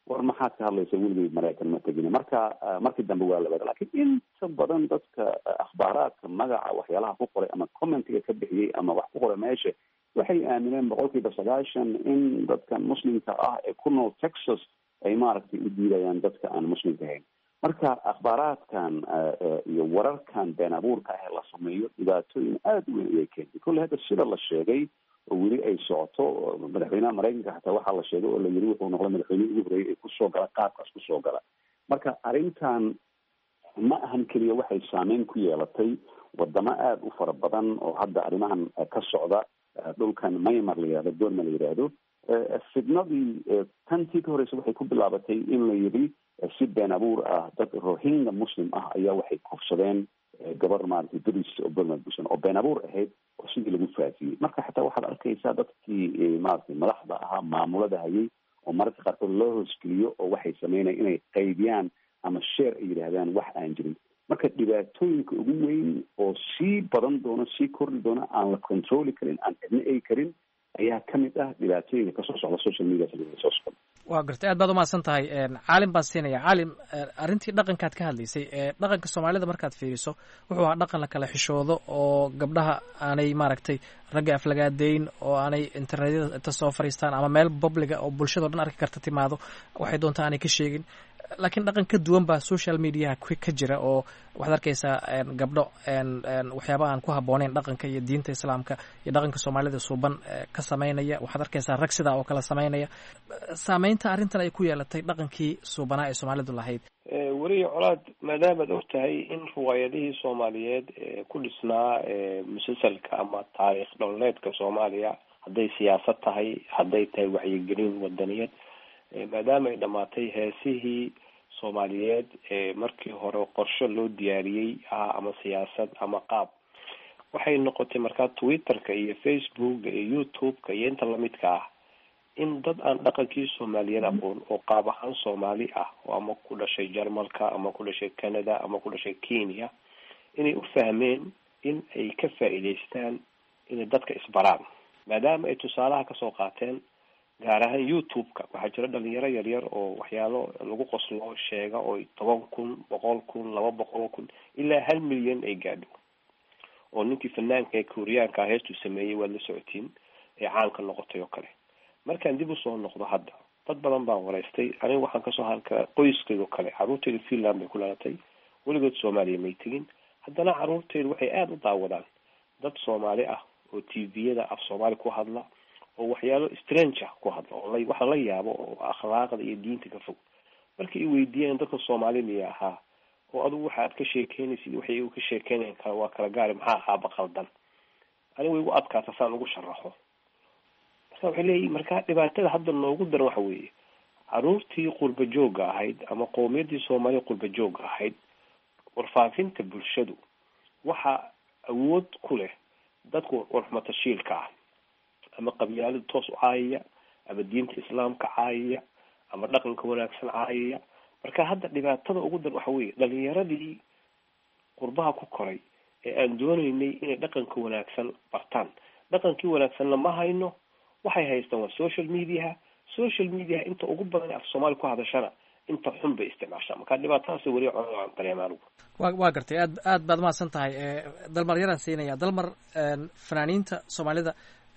war maxaad ka hadlaysa weligay maraykan ma tegin marka markii dambe waa labada laakiin inta badan dadka akhbaaraadka magaca waxyaalaha ku qoray ama commentiga ka bixiyey ama wax ku qoray meesha waxay aamineen boqolkiiba sagaashan in dadkan muslimka ah ee ku nool Texas ay maaragtay u diidayaan dadka aan muslimka ahayn marka akhbaaraadkan iyo wararkan been abuurka ah la sameeyo dhibaatooyin aad u weyn ayay keentay kolley hadda sida la sheegay oo weli ay socoto madaxweynaha maraykanka xataa waxaa la sheegay oo la yiri wuxuu noqday madaxweynihii ugu horreeyay ee kusoo gala qaabkaas kusoo gala marka arrintan ma ahan keliya waxay saameyn ku yeelatay wadamo aada u fara badan oo hadda arrimahan ka socda dhulkan Myanmar la yidhahdo Burma la yidhaahdo fidnadii tantii ka horeysa waxay ku bilaabatay in la yidhi si been abuur ah dad Rohingya muslim ah ayaa waxay kufsadeen gabar maaragtay duris oo Burma busan oo been abuur ahayd oo sidii lagu faafiyey marka xataa waxaad arkaysaa dadkii maaragtay madaxda ahaa maamulada hayay oo mararka qaarkood loo hoosgeliyo oo waxay sameynayaan inay qaybiyaan ama sheer ay yidhaahdaan wax aan jirin marka dhibaatooyinka ugu weyn oo sii badan doono sii kordhi doono aan la controli karin aan cidna ay karin ayaa ka mid ah dhibaatooyinka kasoo socda social media soo socda waa gartay aad baad umahadsan tahay caalim baan siinaya caalim arrintii dhaqankaad ka hadlaysay dhaqanka soomaalida markaad fiiriso wuxuu ahaa dhaqan la kala xishoodo oo gabdhaha aanay maaragtay ragga aflagaadeyn oo aanay internetyada inta soo fariistaan ama meel publiga oo bulshado dhan arki karta timaado waxay doontaa aanay ka sheegin laakiin dhaqan ka duwan baa social mediaha ka jira oo waxaad arkaysaa gabdho waxyaaba aan ku habbooneyn dhaqanka iyo diinta islaamka iyo dhaqanka soomaalida suuban ka samaynaya waxaad arkaysaa rag sidaa oo kale samaynaya saameynta arrintan ay ku yeelatay dhaqankii suubanaa ee soomaalidu lahayd weliya colaad maadaamaad og tahay in riwaayadihii soomaaliyeed ee ku dhisnaa musalsalka ama taariikh dholeedka soomaaliya hadday siyaasad tahay hadday tahay wacyigelin wadaniyeed maadaama ay dhamaatay heesihii soomaaliyeed ee markii hore qorshe loo diyaariyey ah ama siyaasad ama qaab waxay noqotay markaa twitterka iyo facebooka iyo youtube-ka iyo inta lamidka ah in dad aan dhaqankii soomaaliyeed aqoon oo qaab ahaan soomaali ah oo ama ku dhashay jarmalka ama ku dhashay canada ama ku dhashay kenya inay u fahmeen in ay ka faa'iidaystaan inay dadka isbaraan maadaama ay tusaalaha kasoo qaateen gaar ahaan youtube-ka waxaa jira dhalinyaro yaryar oo waxyaalo lagu qoslo sheega oo toban kun boqol kun laba boqol kun ilaa hal milyan ay gaadho oo ninkii fanaanka ee kooriyaanka heestuu sameeyey waad la socotiin ee caanka noqotay oo kale markaan dib usoo noqdo hadda dad badan baan wareystay aniga waxaan kasoo halka qoyskayga oo kale caruurtayda finland bay ku dhalatay weligood soomaaliya may tegin haddana caruurtayda waxay aada u daawadaan dad soomaali ah oo t v-yada af soomaali ku hadla oo waxyaalo strange ku hadla oo la waxa la yaabo oo akhlaaqda iyo diinta ka fog markii ay weydiiyeen dadka Soomaali miya ahaa oo adigu waxaad ka sheekeynaysid waxay ka sheekeynayaan kala waa kala gaar maxaa aaba qaldan anigu way u adkaata saan ugu sharaxo marka waxay leeyihiin marka dhibaatada hadda noogu daran waxa weeye caruurtii qurba jooga ahayd ama qowmiyadii Soomaaliya qurba jooga ahayd warfaafinta bulshadu waxa awood ku leh dadku warxmata shiilka ah ama qabyaalada toos u caayaya ama diinta islaamka caayaya ama dhaqanka wanaagsan caayaya marka hadda dhibaatada ugu dar waxa weeye dhalinyaradii qurbaha ku koray ee aan doonaynay inay dhaqanka wanaagsan bartaan dhaqankii wanaagsanna ma hayno waxay haystaan waa social media social media inta ugu badan af Soomaali ku hadashana inta xun bay isticmaashaa marka dhibaatadaas weli aan dareemaan waa waa gartay aad aad baad mahadsan tahay dalmar yaraan siinaya dalmar fanaaniinta Soomaalida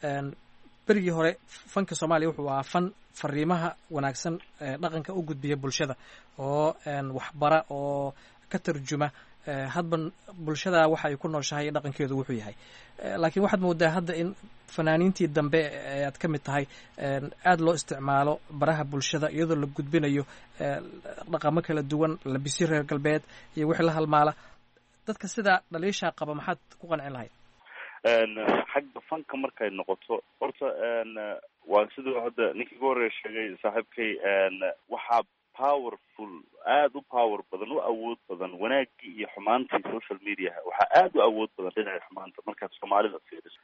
berigii hore fanka Soomaaliya wuxuu ahaa fan fariimaha wanaagsan dhaqanka u gudbiya bulshada oo waxbara oo ka tarjuma hadban bulshada waxa ay ku nooshahay dhaqankeedu wuxuu yahay laakiin waxaad moodaa hadda in fanaaniintii dambe aad ka mid tahay aad loo isticmaalo baraha bulshada iyadoo la gudbinayo dhaqamo kala duwan labisi reer galbeed iyo wixii la halmaala dadka sida dhaliisha qaba maxaad ku qancin lahayd xagga fanka markay noqoto horta waa siduu hadda ninkii ugu horreeya sheegay saaxiibkay waxaa powerful aada u power badan u awood badan wanaagii iyo xumaantii social mediaha waxaa aada u awood badan dhinaca xumaanta markaad soomaalida fiiriso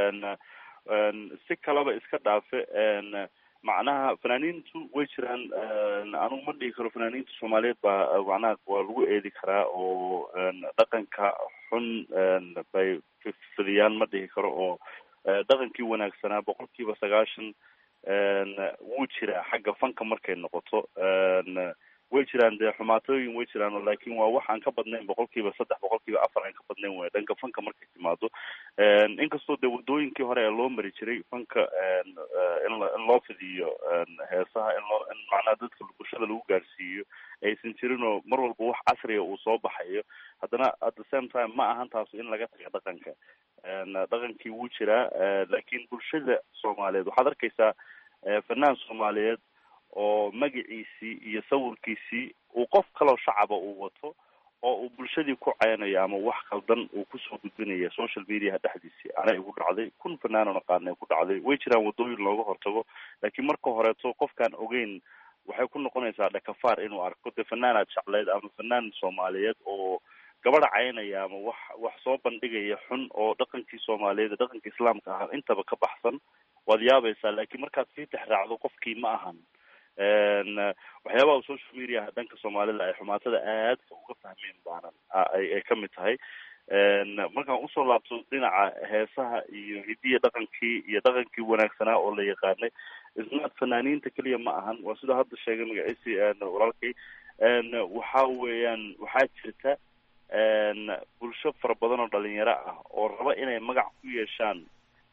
si kaleba iska dhaafe macnaha fanaaniintu way jiraan anugu ma dhihi karo fanaaniinta soomaaliyeed baa macnaha waa lagu eedi karaa oo dhaqanka xun bay fidiyaan ma dhihi karo oo dhaqankii wanaagsanaa boqolkiiba sagaashan wuu jiraa xagga fanka markay noqoto way jiraan dee xumaatooyin way jiraan laakiin waa wax aan ka badnayn boqolkiiba saddex boqolkiiba afar aan ka badnayn way dhanka fanka markay timaado inkastoo dee wadooyinkii hore ee loo mari jiray fanka in in loo fidiyo heesaha in loo in macnaha dadka bulshada lagu gaarsiiyo aysan jirin oo mar walba wax casriga uu soo baxayo haddana at the same time ma ahan taasu in laga taga dhaqanka dhaqankii wuu jiraa laakiin bulshada soomaaliyeed waxaad arkaysaa fanaan soomaaliyeed oo magaciisii iyo sawirkiisii uu qof kaloo shacaba uu wato oo uu bulshadii ku caynayo ama wax khaldan uu kusoo gudbinaya social mediaha dhexdiisii anay igu dhacday kun fanaan oo naqaana ku dhacday way jiraan wadooyin looga hortago laakiin marka horeeto qofkaan ogeyn waxay ku noqonaysaa dhakafaar inuu arko dee fanaanaad jecleed ama fanaan soomaaliyeed oo gabadha caynaya ama wax wax soo bandhigaya xun oo dhaqankii soomaaliyeed dhaqanka islaamka ah intaba ka baxsan waad yaabaysaa laakiin markaad sii tixraacdo qofkii ma ahan waxyaabaha social media dhanka soomaalida ay xumaatada aadka uga fahmeen baanan ay kamid tahay markaan usoo laabto dhinaca heesaha iyo hidiya dhaqankii iyo dhaqankii wanaagsanaa oo la yaqaanay isnaad fanaaniinta keliya ma ahan waa sida hadda sheegay magaciisi walaalkay waxa weeyaan waxaa jirta bulsho fara badan oo dhalinyaro ah oo raba inay magac ku yeeshaan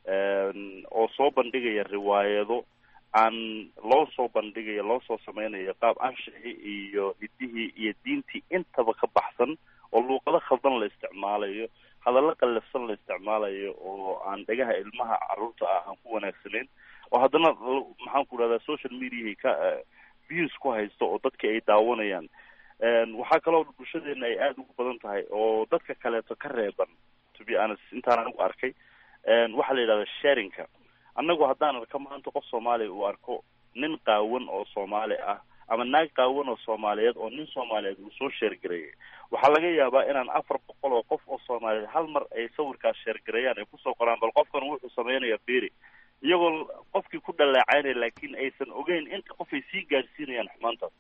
oo soo bandhigaya riwaayado aan loo soo bandhigayo loo soo sameynayo qaab anshixi iyo hidihii iyo diintii intaba ka baxsan oo luuqado khaldan la isticmaalayo hadallo qallafsan la isticmaalayo oo aan dhagaha ilmaha carruurta ah aan ku wanaagsanayn oo haddana maxaan ku idhahdaa social mediahi ka views ku haysto oo dadka ay daawanayaan waxaa kaloo bulshadeena ay aada ugu badan tahay oo dadka kaleeto ka reeban to be honest intaan anigu arkay waxaa la yidhahdaa sharinka annagu haddaan arka maanta qof soomaaliya uu arko nin qaawan oo soomaali ah ama naag qaawan oo soomaaliyeed oo nin soomaaliyeed uu soo sheergareeyay waxaa laga yaabaa inaan afar boqol oo qof oo soomaaliyeed hal mar ay sawirkaas sheergareeyaan ay kusoo qoraan bal qofkan wuxuu sameynaya beri iyagoo qofkii ku dhaleecaynaya laakiin aysan ogeyn inta qof ay sii gaadhsiinayaan xumaantaas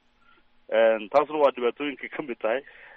taasna waa dhibaatooyinka kamid tahay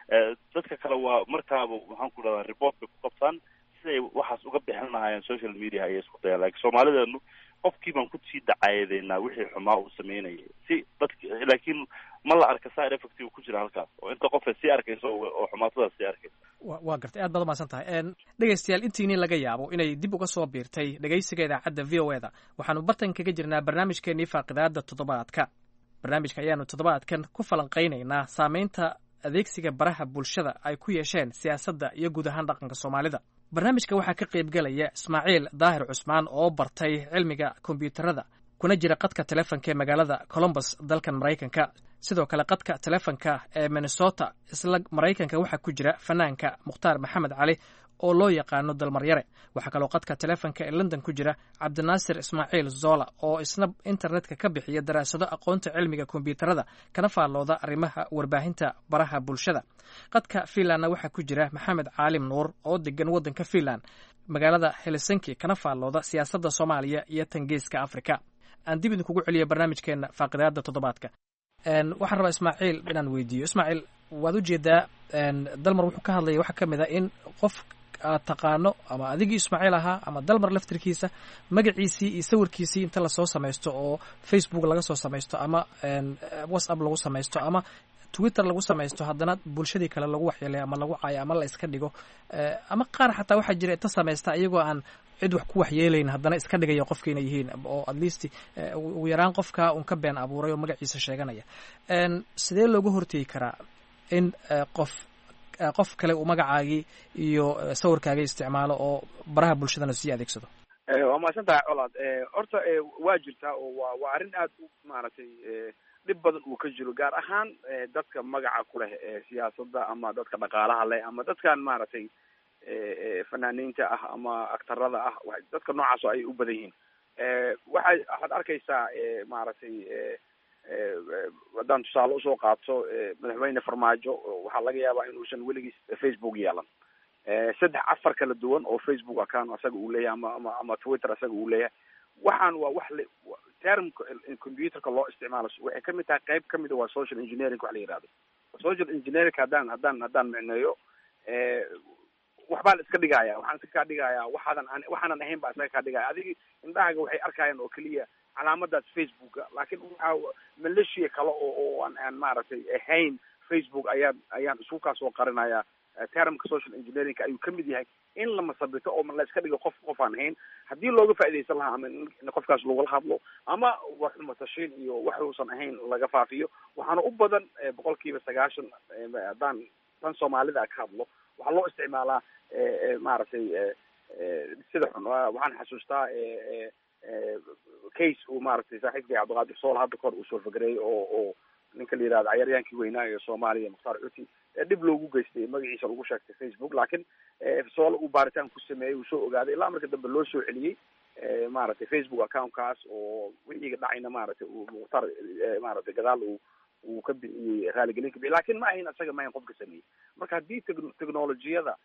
dadka kale waa markaaba maxaan ku dhahdaa report bay ku qabtaan siday waxaas uga bixin lahaayeen social media ayay isku dayaan laakiin soomaalideenu qofkii baan kusii dacaayadeynaa wixii xumaa uu sameynayay si dadki laakiin ma la arka side effect uu ku jira halkaas oo inta qof ay sii arkayso oo xumaatadaas sii arkayso wa waa gartay aad baad umahadsan tahay dhegaystayaal intiini laga yaabo inay dib uga soo biirtay dhegaysiga idaacadda v o eda waxaanu bartan kaga jirnaa barnaamijkeenii faaqidaada toddobaadka barnaamijka ayaanu toddobaadkan ku falanqaynaynaa saameynta adeegsiga baraha bulshada ay ku yeesheen siyaasadda iyo guud ahaan dhaqanka soomaalida barnaamijka waxaa ka qaybgelaya ismaaciil daahir cusmaan oo bartay cilmiga kombiyuutarada kuna jira qadka telefonka ee magaalada colombus dalkan maraykanka sidoo kale qadka telefonka ee minnesota isla maraykanka waxaa ku jira fanaanka mukhtaar maxamed cali oo loo yaqaano dalmaryare waxaa kaloo qadka telefonka ee london ku jira cabdinaasir ismaaciil zola oo isna internetka ka bixiya daraasado aqoonta cilmiga kombiyuutarada kana faallooda arrimaha warbaahinta baraha bulshada qadka finlandna waxaa ku jira maxamed caalim nuur oo degan waddanka finland magaalada helsinki kana faallooda siyaasadda soomaaliya iyo tangeeska africa aan dib idinkugu celiya barnaamijkeena faaqidaada toddobaadka waxaan rabaa ismaaciil inaan weydiiyo ismaaciil waad ujeedaa dalmar wuxuu ka hadlaya waxaa ka mid a in qof aad taqaano ama adigii ismaaciil ahaa ama dalmar laftirkiisa magaciisii iyo sawirkiisii inta lasoo samaysto oo facebook laga soo samaysto ama whatsapp lagu samaysto ama twitter lagu samaysto haddana bulshadii kale lagu waxyeelay ama lagu caayo ama la iska dhigo ama qaar xataa waxaa jira inta samaysta iyagoo aan cid wax ku waxyeelayn haddana iska dhigaya qofka inay yihiin oo at least ugu yaraan qofka un ka been abuuray oo magaciisa sheeganaya sidee looga hortegi karaa in qof qof kale uu magacaagii iyo sawirkaagii isticmaalo oo baraha bulshadana sii adeegsado waa mahadsan tahay colaad horta waa jirtaa oo waa waa arrin aad u maaragtay dhib badan uu ka jiro gaar ahaan dadka magaca ku leh siyaasadda ama dadka dhaqaalaha leh ama dadkan maaragtay fanaaniinta ah ama aktarada ah dadka noocaas oo ay u badan yihiin waxay waxaad arkaysaa maaragtay haddaan tusaale usoo qaato madaxweyne farmaajo waxaa laga yaabaa inuusan weligiis facebook yeelan saddex afar kala duwan oo facebook account asaga uu leeyahay ama ama ama twitter asaga uu leeyahay waxaan waa wax termka computerka loo isticmaalo waxay kamid tahay qayb kamid a waa social engineering wax la yihahdo social engineering haddaan haddaan haddaan micneeyo waxbaa la iska dhigaya waxaan iska kaa dhigaya waxaadan waxaanan ahayn baa isaga kaa dhigaya adigi indhahaaga waxay arkayaan oo keliya calaamadaas facebooka laakiin waxaa maleeshiya kale oo oo aan aan maaragtay ahayn facebook ayaan ayaan isku kaasoo qarinayaa termka social engineering ayuu kamid yahay in la masabito oo la iska dhigo qof qof aan ahayn haddii looga faa'iidaysan lahaa ama in qofkaas lagula hadlo ama wax matashiin iyo wax uusan ahayn laga faafiyo waxaana u badan boqolkiiba sagaashan haddaan tan soomaalida ka hadlo waxaa loo isticmaalaa maaragtay sida xun waxaan xasuustaa case uu maaragtay saaxiibkay cabdiqaadir sool hadda kahor uu soo fagereeyay oo oo ninka la yihahdo cayaaryaankii weynaa ee soomaaliya mukhtaar cuti dhib loogu geystay magaciisa lagu sheegtay facebook laakiin soole uu baaritaan ku sameeyey uu soo ogaaday ilaa marka dambe loo soo celiyey maaragtay facebook accountkaas oo wixiiga dhacayna maaragtay uu mukhtaar maaragtay gadaal uu uu ka bixiyey raaligelin ka bixiyey laakiin ma ahayn isaga ma ahayn qofka sameeyey marka haddii technologiyada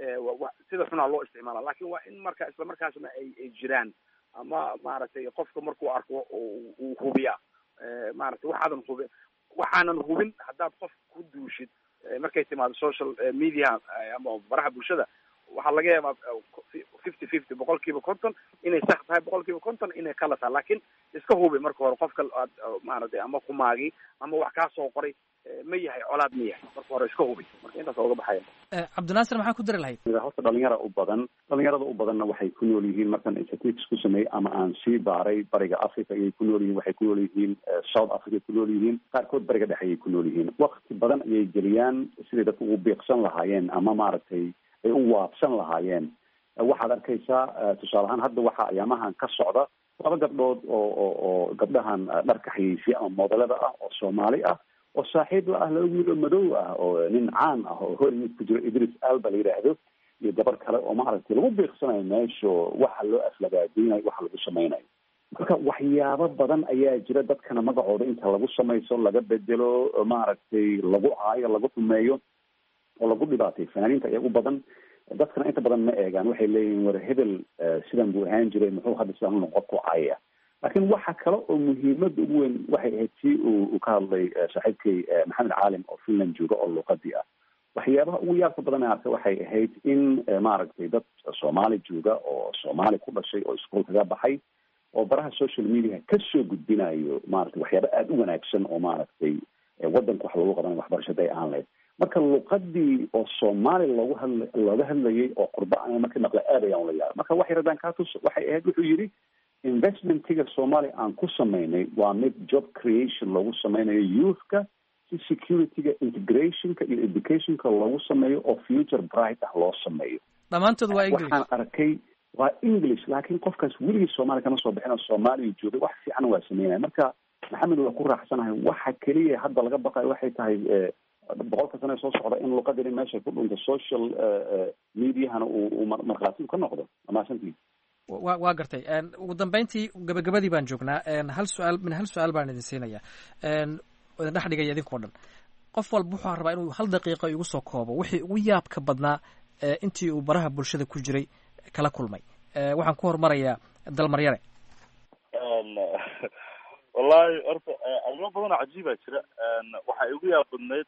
sida xunaa loo isticmaala laakin waa in marka isla markaasna ay ay jiraan ama maaragtay qofka markuu arko uu hubiya maaragtay waxaadan hubin waxaanan hubin haddaad qof ku duushid markay timaado social media ama baraha bulshada waxaa laga yaabaa fifty fifty boqol kiiba konton inay sax tahay boqol kiiba konton inay kala tahay laakiin iska hubi marka hore qofka aad maaragtay ama kumaagi ama wax kaa soo qoray ma yahay colaad ma yahay marka hore iska hubi marka intaas ooga baxaya cabdinaasir maxaa ku dari lahayd horta dhalinyara u badan dhalinyarada u badanna waxay ku nool yihiin markaan statistics ku sameeyey ama aan sii baaray bariga africa ayay ku nool yihiin waxay ku nool yihiin south africa ku nool yihiin qaarkood bariga dhexe ayay ku nool yihiin wakti badan ayay geliyaan siday dadka ugu biiqsan lahaayeen ama maaragtay ay u waabsan lahaayeen waxaad arkaysaa tusaale ahaan hadda waxaa ayaamahan ka socda laba gabdhood oo oo oo gabdhahan dharka xayeysiya ama modelada ah oo soomaali ah oo saaxiib la ah laba wiil oo madow ah oo nin caan ah oo hollywood ku jiro idris alba la yidhaahdo iyo gabar kale oo maaragtay lagu biiqsanayo meesho waxa loo aflagaadinayo waxa lagu samaynayo marka waxyaabo badan ayaa jira dadkana magacooda inta lagu samayso laga bedelo maaragtay lagu caayo lagu xumeeyo oo lagu dhibaatay fanaaniinta ayaa u badan dadkana inta badan ma eegaan waxay leeyihiin war hebel sidan buu ahaan jiray muxuu hadda sidan unoqon ku caaya laakiin waxa kale oo muhiimada ugu weyn waxay ahayd si uu ka hadlay saaxiibkay maxamed caalim oo finland jooga oo luqadii ah waxyaabaha ugu yaabka badan ee arkay waxay ahayd in maaragtay dad soomaali jooga oo soomaali ku dhashay oo iskuol kaga baxay oo baraha social media kasoo gudbinayo maaragtay waxyaaba aada u wanaagsan oo maaragtay wadanka wax loogu qaban waxbarashada ay aan lehed marka luqadii oo soomaali loogu hadla looga hadlayay oo qurba a markii maqla aad ayaan ula yaaba marka waxay radaan katus waxay ahayd wuxuu yidhi investmentiga soomaaliya aan ku samaynay waa mid job creation loogu sameynayo youthka si securityga integrationka iyo educationka loogu sameeyo oo future bright ah loo sameeyo dhammaantood waa english waxaan arkay waa english laakiin qofkaas weligii soomaaliya kama soo bixin oo soomaaliya joogay wax fiican waa sameynaya marka maxamed waa ku raaxsanahay waxa keliya hadda laga baqayo waxay tahay boqolka sano soo socda in luqadani meesha ku dhunto social mediahana uu markhaati ka noqdo amaasantii wa waa gartay ugu dambeyntii gabagabadii baan joognaa hal su-aal min hal su-aal baan idin siinaya idin dhex dhigaya idinkao dhan qof walba wuxuu rabaa inuu hal daqiiqo igu soo koobo wixii ugu yaabka badnaa intii uu baraha bulshada ku jiray kala kulmay waxaan ku hormarayaa dalmaryare wallahi horta arrimo badan oo cajiibaa jira waxaa igu yaab badnayd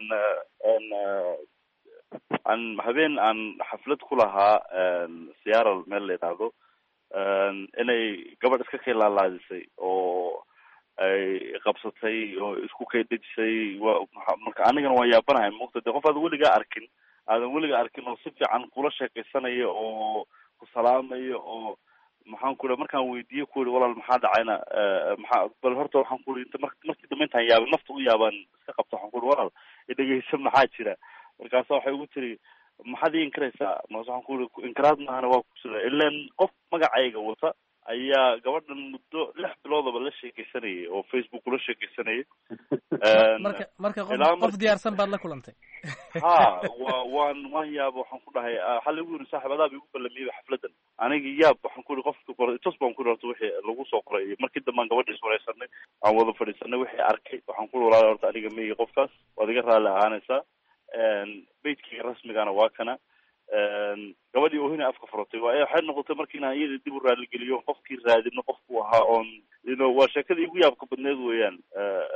aan habeen aan xaflad ku lahaa seattle meel la yidhaahdo inay gabadh iska kay laalaadisay oo ay qabsatay oo isku kay dejisay wa marka anigana waan yaabanahay maogta de qof aadan weligaa arkin aadan weligaa arkin oo si fiican kula sheekaysanaya oo ku salaamaya oo maxaan ku ii markaan weydiiye ku ii walaal maxaa dhacayna maxaa bal horta waxaan ku ii inta mar markii dambe intaan yaabay nafta u yaabaan iska qabta waxaan ku ii walaal idhegeysa maxaa jira markaasa waxay ugu tiri maxaad ii inkaraysaa markaas waxaan ku ii inkaraad maahana waa kusula ilan qof magacayga wata ayaa gabadhan muddo lix biloodaba la sheekeysanayay oo facebook ula sheekeysanayay marka marka qof qof diyaarsan baad la kulantay ha wa waan waan yaab waxaan ku dhahay waxaa lagu yiri saaxib adaaba igu ballamiyey xafladan aniga yaab waxaan ku ii qofka qoray tos baan ku rarto wixii lagu soo qoray markii dambe aan gabadha iswareysanay aan wada fadhiisanay wixii arkay waxaan ku walaal horta aniga meeyay qofkaas waad iga raalli ahaanaysaa beydkayga rasmigana waa kana gabadhii oohina afka furatay waa waxay noqotay markii inaan iyada dib u raaligeliyo qofkii raadino qofku ahaa oon you know waa sheekadii igu yaabka badneed weeyaan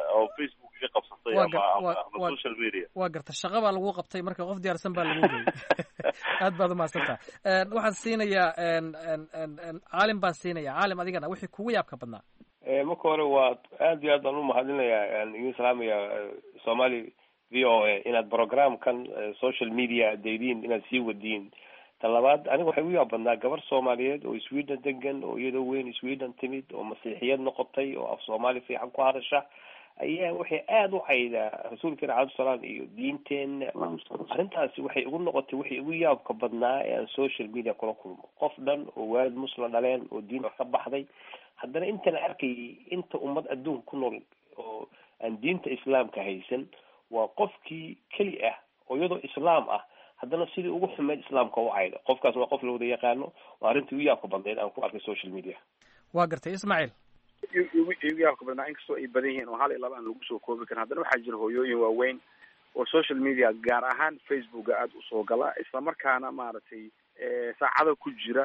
oo Facebook iga qabsatay ama ama social media waa garta shaqo baa lagu qabtay marka qof diyaarsan baa lagu geeyay aad baad umahadsantaha waxaan siinayaa caalim baan siinayaa caalim adigana wixii kugu yaabka badnaa marka hore waa aad iyo aad baan umahadinayaa idin salaamaya somali v o a inaad programkan social media daydiin inaad sii wadiin tan labaad aniga waxay ugu yaab badnaa gabar soomaaliyeed oo sweden degan oo iyadoo weyn sweden timid oo masiixiyad noqotay oo af soomaali fiican ku hadasha ayaa waxay aada u caydaa rasuulkeena cabdisalaam iyo diinteena arrintaasi waxay ugu noqotay wixii ugu yaabka badnaa ee aan social media kula kulmo qof dhan oo waalid muslim dhaleen oo diinta ka baxday haddana intan arkayay inta ummad adduunka ku nool oo aan diinta islaamka haysan waa qofkii keli ah oo iyadoo islaam ah haddana sidii ugu xumeyd islaamka u cayda qofkaas waa qof la wada yaqaano waa arrintii ugu yaabka badneyd aan ku arkay social media waa gartay ismaaciil igu yaabka badnaa inkastoo ay badan yihiin oo hal iyo laba aan lagu soo koobi karin haddana waxaa jira hooyooyin waaweyn oo social media gaar ahaan facebooka aada usoo gala isla markaana maaragtay saacado ku jira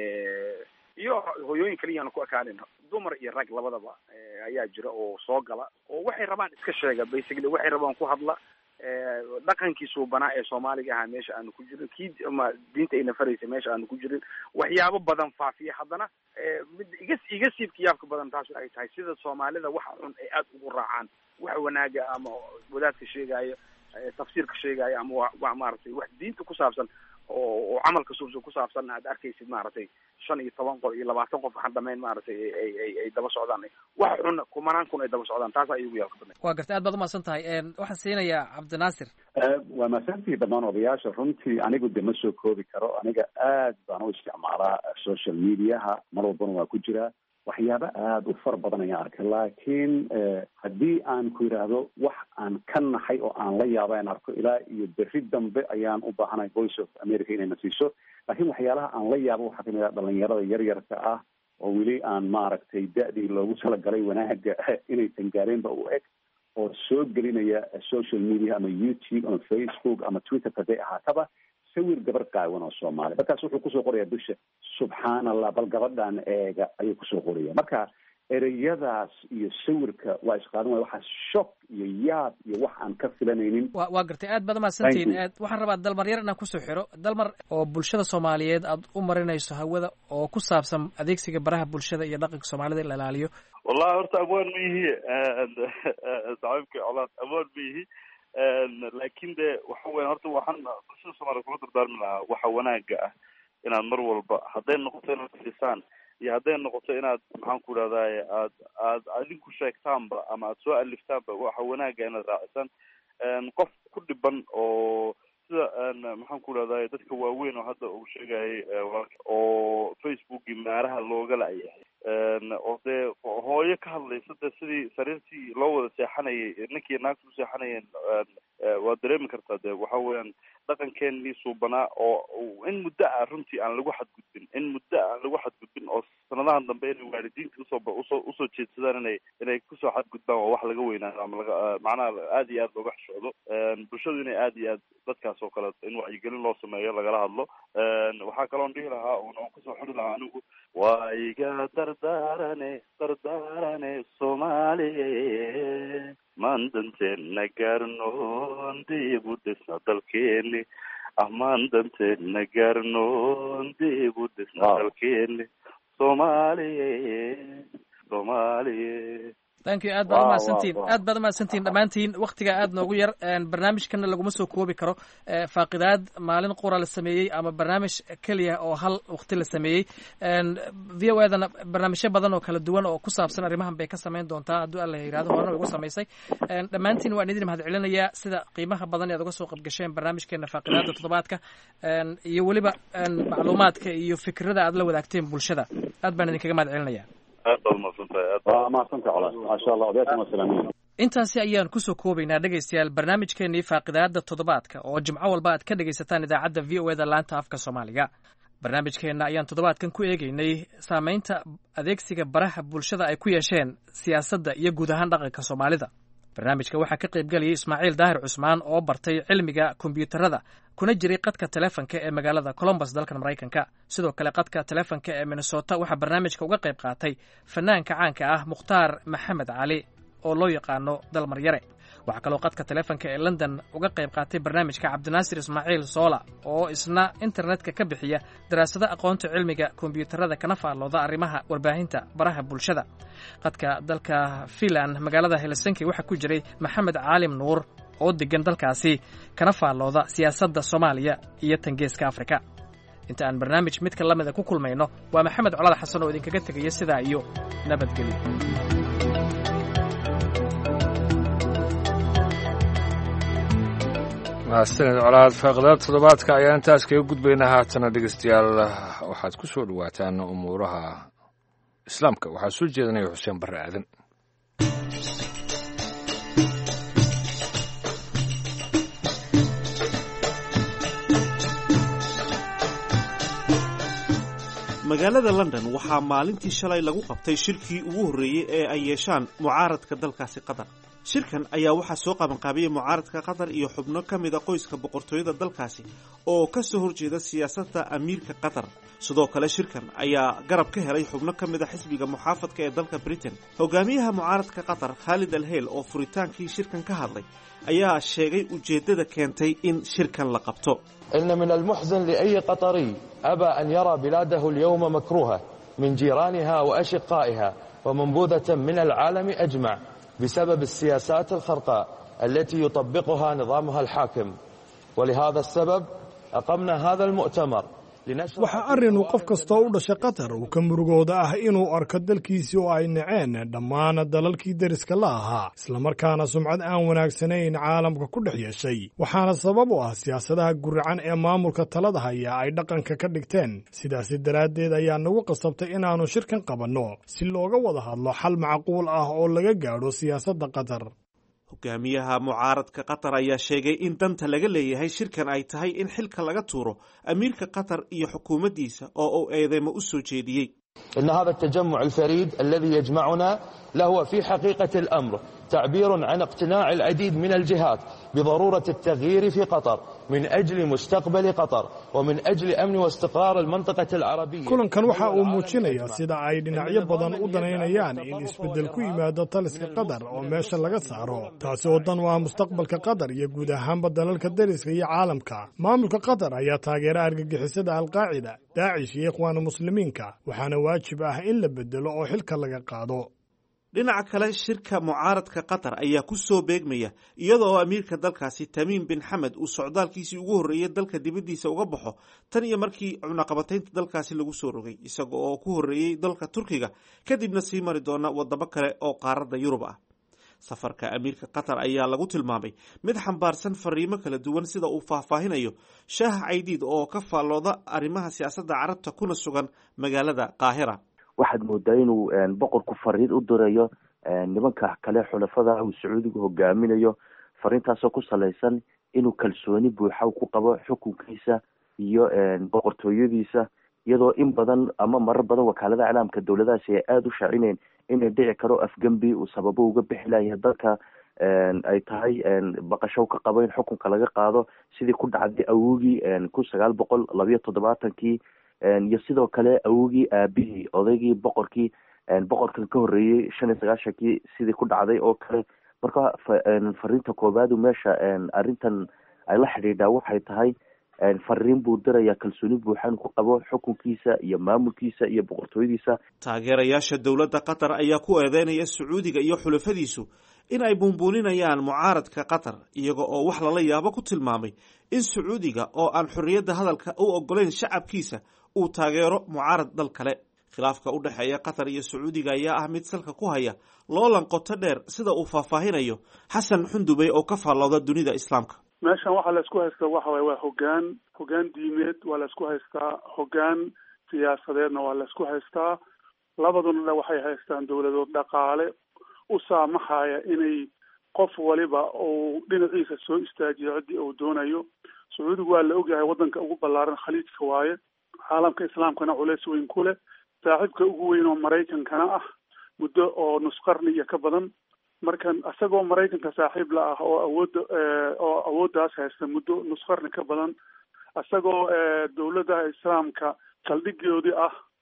iyo hooyooyin kaliyaan ku ekaanin dumar iyo rag labadaba ayaa jira oo soo gala oo waxay rabaan iska sheega basically waxay rabaan ku hadla dhaqankiisuu banaa ee soomaaliga ahaa meesha aanu ku jirin kii ma diinta ayna faraysa meesha aanu ku jirin waxyaabo badan faafiya haddana mid iga iga siibka yaabka badan taas ay tahay sida soomaalida waxa xun ay aada ugu raacaan wax wanaaga ama wadaadka sheegaayo tafsiirka sheegaayo ama wa maaragtay wax diinta ku saabsan oo oo camalka suubsan ku saabsan aad arkaysid maaragtay shan iyo toban qof iyo labaatan qof waxaan dhamayn maaragtay ay ay ay daba socdaan wax xun kumanaan kun ay daba socdaan taas ay ugu yaabka badan waa gartay aad baad umahadsan tahay waxaan siinayaa cabdinaasir waa mahadsantii dhammaan odayaasha runtii anigu de ma soo koobi karo aniga aad baan u isticmaalaa social mediaha mar walbana waa ku jiraa waxyaaba aada u fara badan ayaan arkay laakiin haddii aan ku yidhaahdo wax aan ka naxay oo aan la yaaba aan arko ilaa iyo berri dambe ayaan u baahanahay voice of america inayna siiso laakiin waxyaalaha aan la yaabo waxaa kamid ah dhalinyarada yaryarka ah oo weli aan maaragtay da-dii loogu talagalay wanaaga inaysan gaareenba u eg oo soo gelinaya social media ama youtube ama facebook ama twitter haday ahaataba sawir gabar qaawan oo soomaali markaas wuxuu kusoo qorayaa bisha subxaan allah bal gabadhan eega ayuu kusoo qoraya marka ereyadaas iyo sawirka waa isqaadan waaya waxaa shock iyo yaab iyo wax aan ka filanaynin wa waa gartay aad baad umahadsantihiin waxaan rabaa dalmar yar inaan kusoo xiro dalmar oo bulshada soomaaliyeed aad u marinayso hawada oo ku saabsan adeegsiga baraha bulshada iyo dhaqanka soomaalida in la ilaaliyo wallahi horta amoon ma yihi saaxiibkay colaad amoon ma yihi laakin de waxa weya horta waxaan bulshada soomaliya kula dardaarmi lahaa waxa wanaaga ah inaad mar walba hadday noqoto inaad siisaan iyo hadday noqoto inaad maxaan ku idhahdaye aad aad adinku sheegtaanba ama aad soo aliftaanba waxa wanaaga inaad raacisaan qof ku dhiban oo sida maxaan ku idhahdaye dadka waaweyn oo hadda uu sheegayay oo facebookii maaraha looga la-yahay oo dee hooyo ka hadlaysa de sidii sariirtii loo wada seexanayay ninkii naagta u seexanayeen waad dareemi kartaa de waxa weeyaan dhaqankeenii suubanaa oo in muddo ah runtii aan lagu xadgudbin in muddo aan lagu xadgudbin oo sanadahan dambe inay waalidiinta usoo usoo usoo jeedsadaan inay inay kusoo xadgudbaan waa wax laga weynaado ama laga macnaha aada iyo aada looga xishoodo bulshadu inay aada iyo aad dadkaas oo kale in wacyigelin loo sameeyo lagala hadlo waxaa kaloon dhihi lahaa oon oon kusoo xiri lahaa anigu waa iga dardaarane dardaarane soomaaliye maan danteedna gaarnoon dib u dhisna dalkeeni amaan danteedna gaarnoon dib u dhisna dalkeeni soomaaliye soomaaliye thank you aad baad umahadsantihiin aad baad umahadsantihiin dhammaantiin waktiga aad noogu yar barnaamijkana laguma soo koobi karo faaqidaad maalin qura la sameeyey ama barnaamij keliya oo hal wakti la sameeyey v o edana barnaamijyo badan oo kala duwan oo ku saabsan arrimahan bay ka samayn doontaa hadduu alla yihahdo horena way ugu samaysay dhammaantiin waan idin mahad celinayaa sida qiimaha badan ee ad uga soo qabgasheen barnaamijkeena faaqidaada toddobaadka iyo weliba macluumaadka iyo fikrada aad la wadaagteen bulshada aad baan idinkaga mahad celinayaa aad baad umahadsantahay waa mahadsantahay colaas maasha allah odayaashan waa salaamiin intaasi ayaan kusoo koobaynaa dhegaystayaal barnaamijkeenii faaqidaada toddobaadka oo jimco walba aad ka dhegaysataan idaacadda v o eda laanta afka soomaaliga barnaamijkeenna ayaan toddobaadkan ku eegaynay saamaynta adeegsiga baraha bulshada ay ku yeesheen siyaasadda iyo guud ahaan dhaqanka soomaalida barnaamijka waxaa ka qayb galayay ismaaciil daahir cusmaan oo bartay cilmiga kombiyuutarada kuna jiray qadka telefonka ee magaalada colombus dalkan maraykanka sidoo kale qadka telefonka ee minnesota waxaa barnaamijka uga qayb qaatay fanaanka caanka ah mukhtaar maxamed cali oo loo yaqaano dalmaryare. waxaa kaloo qadka taleefanka ee london uga qayb qaatay barnaamijka cabdinaasir ismaaciil soola oo isna internetka ka bixiya daraasado aqoonta cilmiga kombiyuutarada kana faallooda arrimaha warbaahinta baraha bulshada. qadka dalka finland magaalada helsinki waxaa ku jiray maxamed caalim nuur oo degan dalkaasi kana faallooda siyaasadda soomaaliya iyo tangeeska afrika. inta aan barnaamij midka lamida ku kulmayno waa maxamed colaad xasan oo idinkaga tegaya sidaa iyo nabadgelyo. mahadsaned colaad faaqdaad toddobaadka ayaan intaas kaga gudbaynaa. haatana dhegeystayaal waxaad ku soo dhowaataan umuuraha islaamka. waxaa soo jeedanaya xuseen barre aadan. magaalada london waxaa maalintii shalay lagu qabtay shirkii ugu horreeyey ee ay yeeshaan mucaaradka dalkaasi qatar. shirkan ayaa waxaa soo qabanqaabiyey mucaaradka qatar iyo xubno ka mida qoyska boqortooyada dalkaasi oo ka soo horjeeda siyaasadda amiirka qatar. sidoo kale shirkan ayaa garab ka helay xubno ka mida xisbiga muxaafadka ee dalka britain. hogaamiyaha mucaaradka qatar khaalid alheyl oo furitaankii shirkan ka hadlay ayaa sheegay ujeeddada keentay in shirkan la qabto. إن من المحزن لأي قطري أبى أن يرى بلاده اليوم مكروهة من جيرانها وأشقائها ومنبوذة من العالم أجمع بسبب السياسات الخرقاء التي يطبقها نظامها الحاكم. ولهذا السبب أقمنا هذا المؤتمر. waxaa arrin uu qof kastoo u dhashay qatar uu ka murugooda ah inuu arko dalkiisii oo ay naceen dhammaan dalalkii deriska la ahaa islamarkaana sumcad aan wanaagsanayn caalamka ku dhex yeeshay. waxaana sabab u ah siyaasadaha guracan ee maamulka talada haya ay dhaqanka ka dhigteen. sidaasi daraaddeed ayaa nagu qasabtay inaannu shirkan qabanno si looga wada hadlo xal macquul ah oo laga gaadho siyaasadda qatar. hogaamiyaha mucaaradka qatar ayaa sheegay in danta laga leeyahay shirkan ay tahay in xilka laga tuuro amiirka qatar iyo xukuumaddiisa oo uu eedeymo u soo jeediyey. إن هذا التجمع الفريد الذي يجمعنا له في حقيقة الأمر تعبير عن اقتناع العديد من الجهات بضرورة التغيير في قطر من أجل مستقبل قطر ومن أجل أمن واستقرار المنطقة العربية. kulankan waxa uu muujinayaa sida ay dhinacyo badan u danaynayaan in isbeddel ku yimaado taliska qatar oo meesha laga saaro. taasi oo dan waa mustaqbalka qatar iyo guud ahaanba dalalka deriska iyo caalamka. maamulka qatar ayaa taageera argagixisada alqaacida, daacish iyo ikhwaanu muslimiinka, waxaana waajib ah in la bedelo oo xilka laga qaado. dhinaca kale shirka mucaaradka qatar ayaa ku soo beegmaya iyada oo amiirka dalkaasi tamiim bin xamed uu socdaalkiisii ugu horreeyey dalka dibaddiisa uga baxo tan iyo markii cunaqabataynta dalkaasi lagu soo rogay, isaga oo ku horreeyey dalka turkiga kadibna sii mari doona wadamo kale oo qaaradda yurub ah. safarka amiirka qatar ayaa lagu tilmaamay mid xambaarsan fariimo kala duwan sida uu faahfaahinayo shaah caydiid oo ka faallooda arrimaha siyaasadda carabta kuna sugan magaalada qaahira. waxaad moodaa inuu boqorku fariin u dirayo nimanka kale xulafada uu sacuudigu hogaaminayo, fariintaasoo ku salaysan inuu kalsooni buuxa ku qabo xukunkiisa iyo boqortooyadiisa, iyadoo in badan ama marar badan wakaalada iclaamka dowladahaasi ay aada u shaacineen inay dhici karo afgembi uu sababo uga bixi layahay dalka ay tahay baqasho ka qabo in xukunka laga qaado sidii ku dhacday awogii kun sagaal boqol labayo toddobaatankii iyo sidoo kale awogii aabihii odaygii boqorkii boqorkan ka horreeyey shan iyo sagaashankii sidii ku dhacday oo kale. marka fariinta koobaadu meesha arrintan ay la xidhiidhaa waxay tahay fariin buu dirayaa kalsooni buuxan ku qabo xukunkiisa iyo maamulkiisa iyo boqortooyadiisa. taageerayaasha dowladda qatar ayaa ku eedeynaya sacuudiga iyo xulafadiisu in ay buunbuuninayaan mucaaradka qatar, iyaga oo wax lala yaabo ku tilmaamay in sacuudiga oo aan xorriyadda hadalka u ogolayn shacabkiisa uu taageero mucaarad dal kale. khilaafka u dhexeeya qatar iyo sacuudiga ayaa ah mid salka ku haya loolan qoto dheer sida uu faahfaahinayo xasan xundubey oo ka faallooda dunida islaamka. meeshan waxaa la isku haystaa waxa waye waa hogaan hogaan diimeed waa la isku haystaa, hogaan siyaasadeedna waa la isku haystaa. labaduna waxay haystaan dowladood dhaqaale u saamaxaya inay qof waliba uu dhinaciisa soo istaajiyo ciddii uu doonayo. sacuudigu waa la ogyahay waddanka ugu ballaaran khaliijka waaye, caalamka islaamkana culeys weyn ku leh, saaxiibka ugu weyn oo maraykankana ah muddo oo nus qarni iyo ka badan. markan isagoo maraykanka saaxiib la ah oo awoodda oo awooddaas haysta muddo nus qarni ka badan, isagoo dowladaha islaamka saldhigoodii ah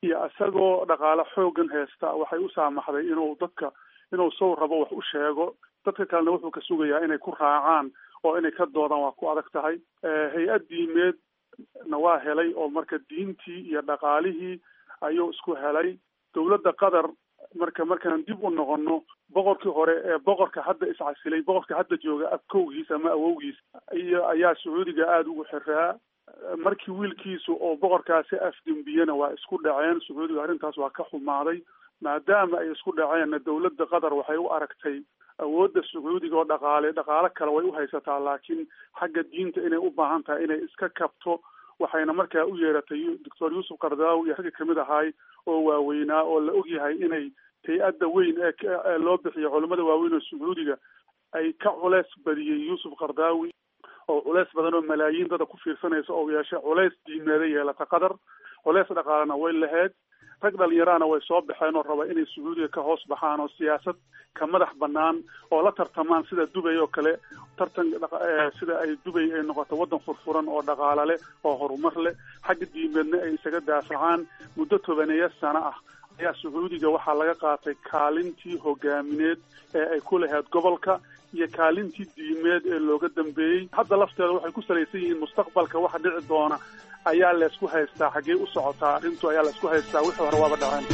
iyo isagoo dhaqaale xoogan haysta waxay u saamaxday inuu dadka inuu sow rabo wax u sheego dadka kalena wuxuu ka sugayaa inay ku raacaan oo inay ka doodaan waa ku adag tahay hay-ad diimeed na waa helay oo marka diintii iyo dhaqaalihii ayuu isku helay dawladda qatar marka markaan dib u noqono boqorkii hore ee boqorka hadda iscasilay boqorka hadda jooga abkowgiis ama awowgiis iyo ayaa sacuudiga aada ugu xiraa markii wiilkiisu oo boqorkaasi afdembiyena waa isku dhaceen sacuudiga arrintaas waa ka xumaaday maadaama ay isku dhaceenna dawladda qatar waxay u aragtay awoodda sacuudiga oo dhaqaale dhaqaale kale way u haysataa laakiin xagga diinta inay u baahan tahay inay iska kabto waxayna markaa u yeeratay doctor yuusuf qardaawi iyo ragga kamid ahaay oo waaweynaa oo la ogyahay inay hay-adda weyn ee loo bixiyo culamada waaweyn oo sacuudiga ay ka culeys badiyey yuusuf qardaawi oo culeys badan oo malaayiin dada ku fiirsanaysa oo yeeshay culeys diimeeda yeelata qatar culeys dhaqaalena way lahayd rag dhalinyarana way soo baxeen oo raba inay sacuudiga ka hoos baxaan oo siyaasad ka madax banaan oo la tartamaan sida dubay oo kale tartan sida ay dubay ay noqoto waddan furfuran oo dhaqaale leh oo horumar leh xagga diimeedna ay isaga daafacaan muddo tobaneeya sano ah ayaa sacuudiga waxaa laga qaatay kaalintii hogaamineed ee ay ku lahayd gobolka iyo kaalintii diimeed ee looga dambeeyey hadda lafteeda waxay ku salaysan yihiin mustaqbalka waxa dhici doona ayaa la isku haystaa xaggee u socotaa arrintu ayaa la isku haystaa wixii hore waaba dhaceen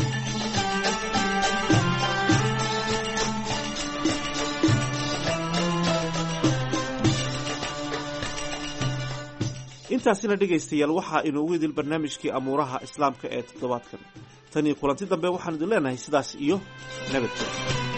intaasina dhegaystayaal waxaa inoogu idil barnaamijkii amuuraha islaamka ee toddobaadkan tan iyo kulanti dambe waxaan idin leenahay sidaas iyo nabadgelyo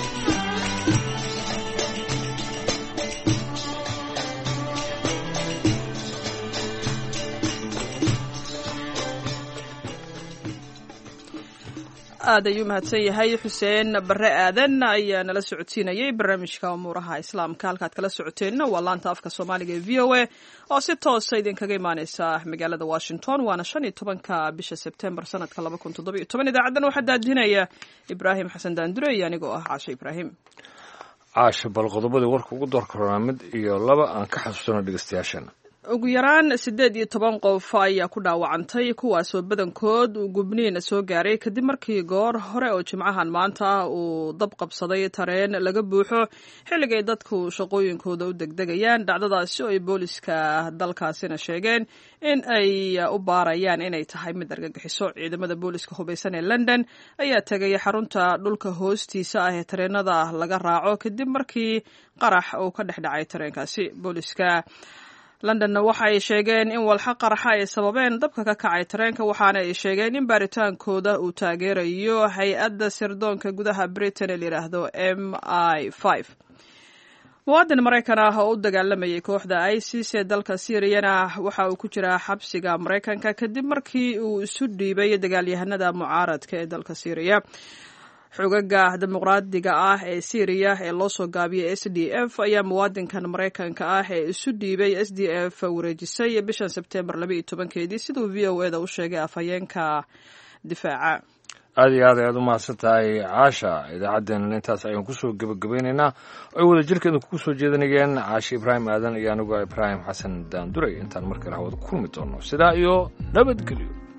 aad ayuu mahadsan yahay xuseen bare aadan ayaa nala socodsiinayay barnaamijka umuuraha islaamka halkaad kala socoteenna waa laanta afka soomaaliga ee v o a oo si toosa idinkaga imaaneysa magaalada washington waana shan iyo tobanka bisha sebtembar sanadka laba kun toddoba iyo toban idaacaddan waxaa daadinaya ibraahim xasan daandure iyo anigoo ah caashe ibraahim caashe bal qodobadii warka ugu door karoonaa mid iyo laba aan ka xasuusano dhegeystayaasheena ugu yaraan siddeed iyo toban qof ayaa ku dhaawacantay kuwaasoo badankood uu gubniina soo gaaray kadib markii goor hore oo jimcahan maanta uu dab qabsaday tareen laga buuxo xilligay dadku shaqooyinkooda u degdegayaan dhacdadaasi oo ay booliska dalkaasina sheegeen in ay u baarayaan inay tahay mid argagixiso ciidamada booliska hubaysan ee london ayaa tegay xarunta dhulka hoostiisa ah ee tareenada laga raaco kadib markii qarax uu ka dhex dhacay tareenkaasi booliska londonna waxa ay sheegeen in walxa qaraxa ay sababeen dabka ka kacay tareenka waxaana ay sheegeen in baaritaankooda uu taageerayo hay-adda sirdoonka gudaha britain ee layidhaahdo m i five muwaadin maraykan ah oo u dagaalamayay kooxda isis ee dalka syriyana waxa uu ku jiraa xabsiga maraykanka kadib markii uu isu dhiibay dagaalyahanada mucaaradka ee dalka syriya xogaga dimuqraadiga ah ee syriya ee loo soo gaabiyay s d f ayaa muwaadinkan maraykanka ah ee isu dhiibay s d f wareejisay bishan sebtembar laba iyo tobankeedii siduu v o eda u sheegay afhayeenka difaaca aad iyo aad ayaad u mahadsan tahay caasha idaacaddeenna intaas ayaan kusoo gebagabaynaynaa ay wada jirkeeda kugu soo jeedanayeen caashe ibraahim aadan iyo anigoo ibraahim xasan daanduray intaan markale hawada kulmi doono sidaa iyo nabadgelyo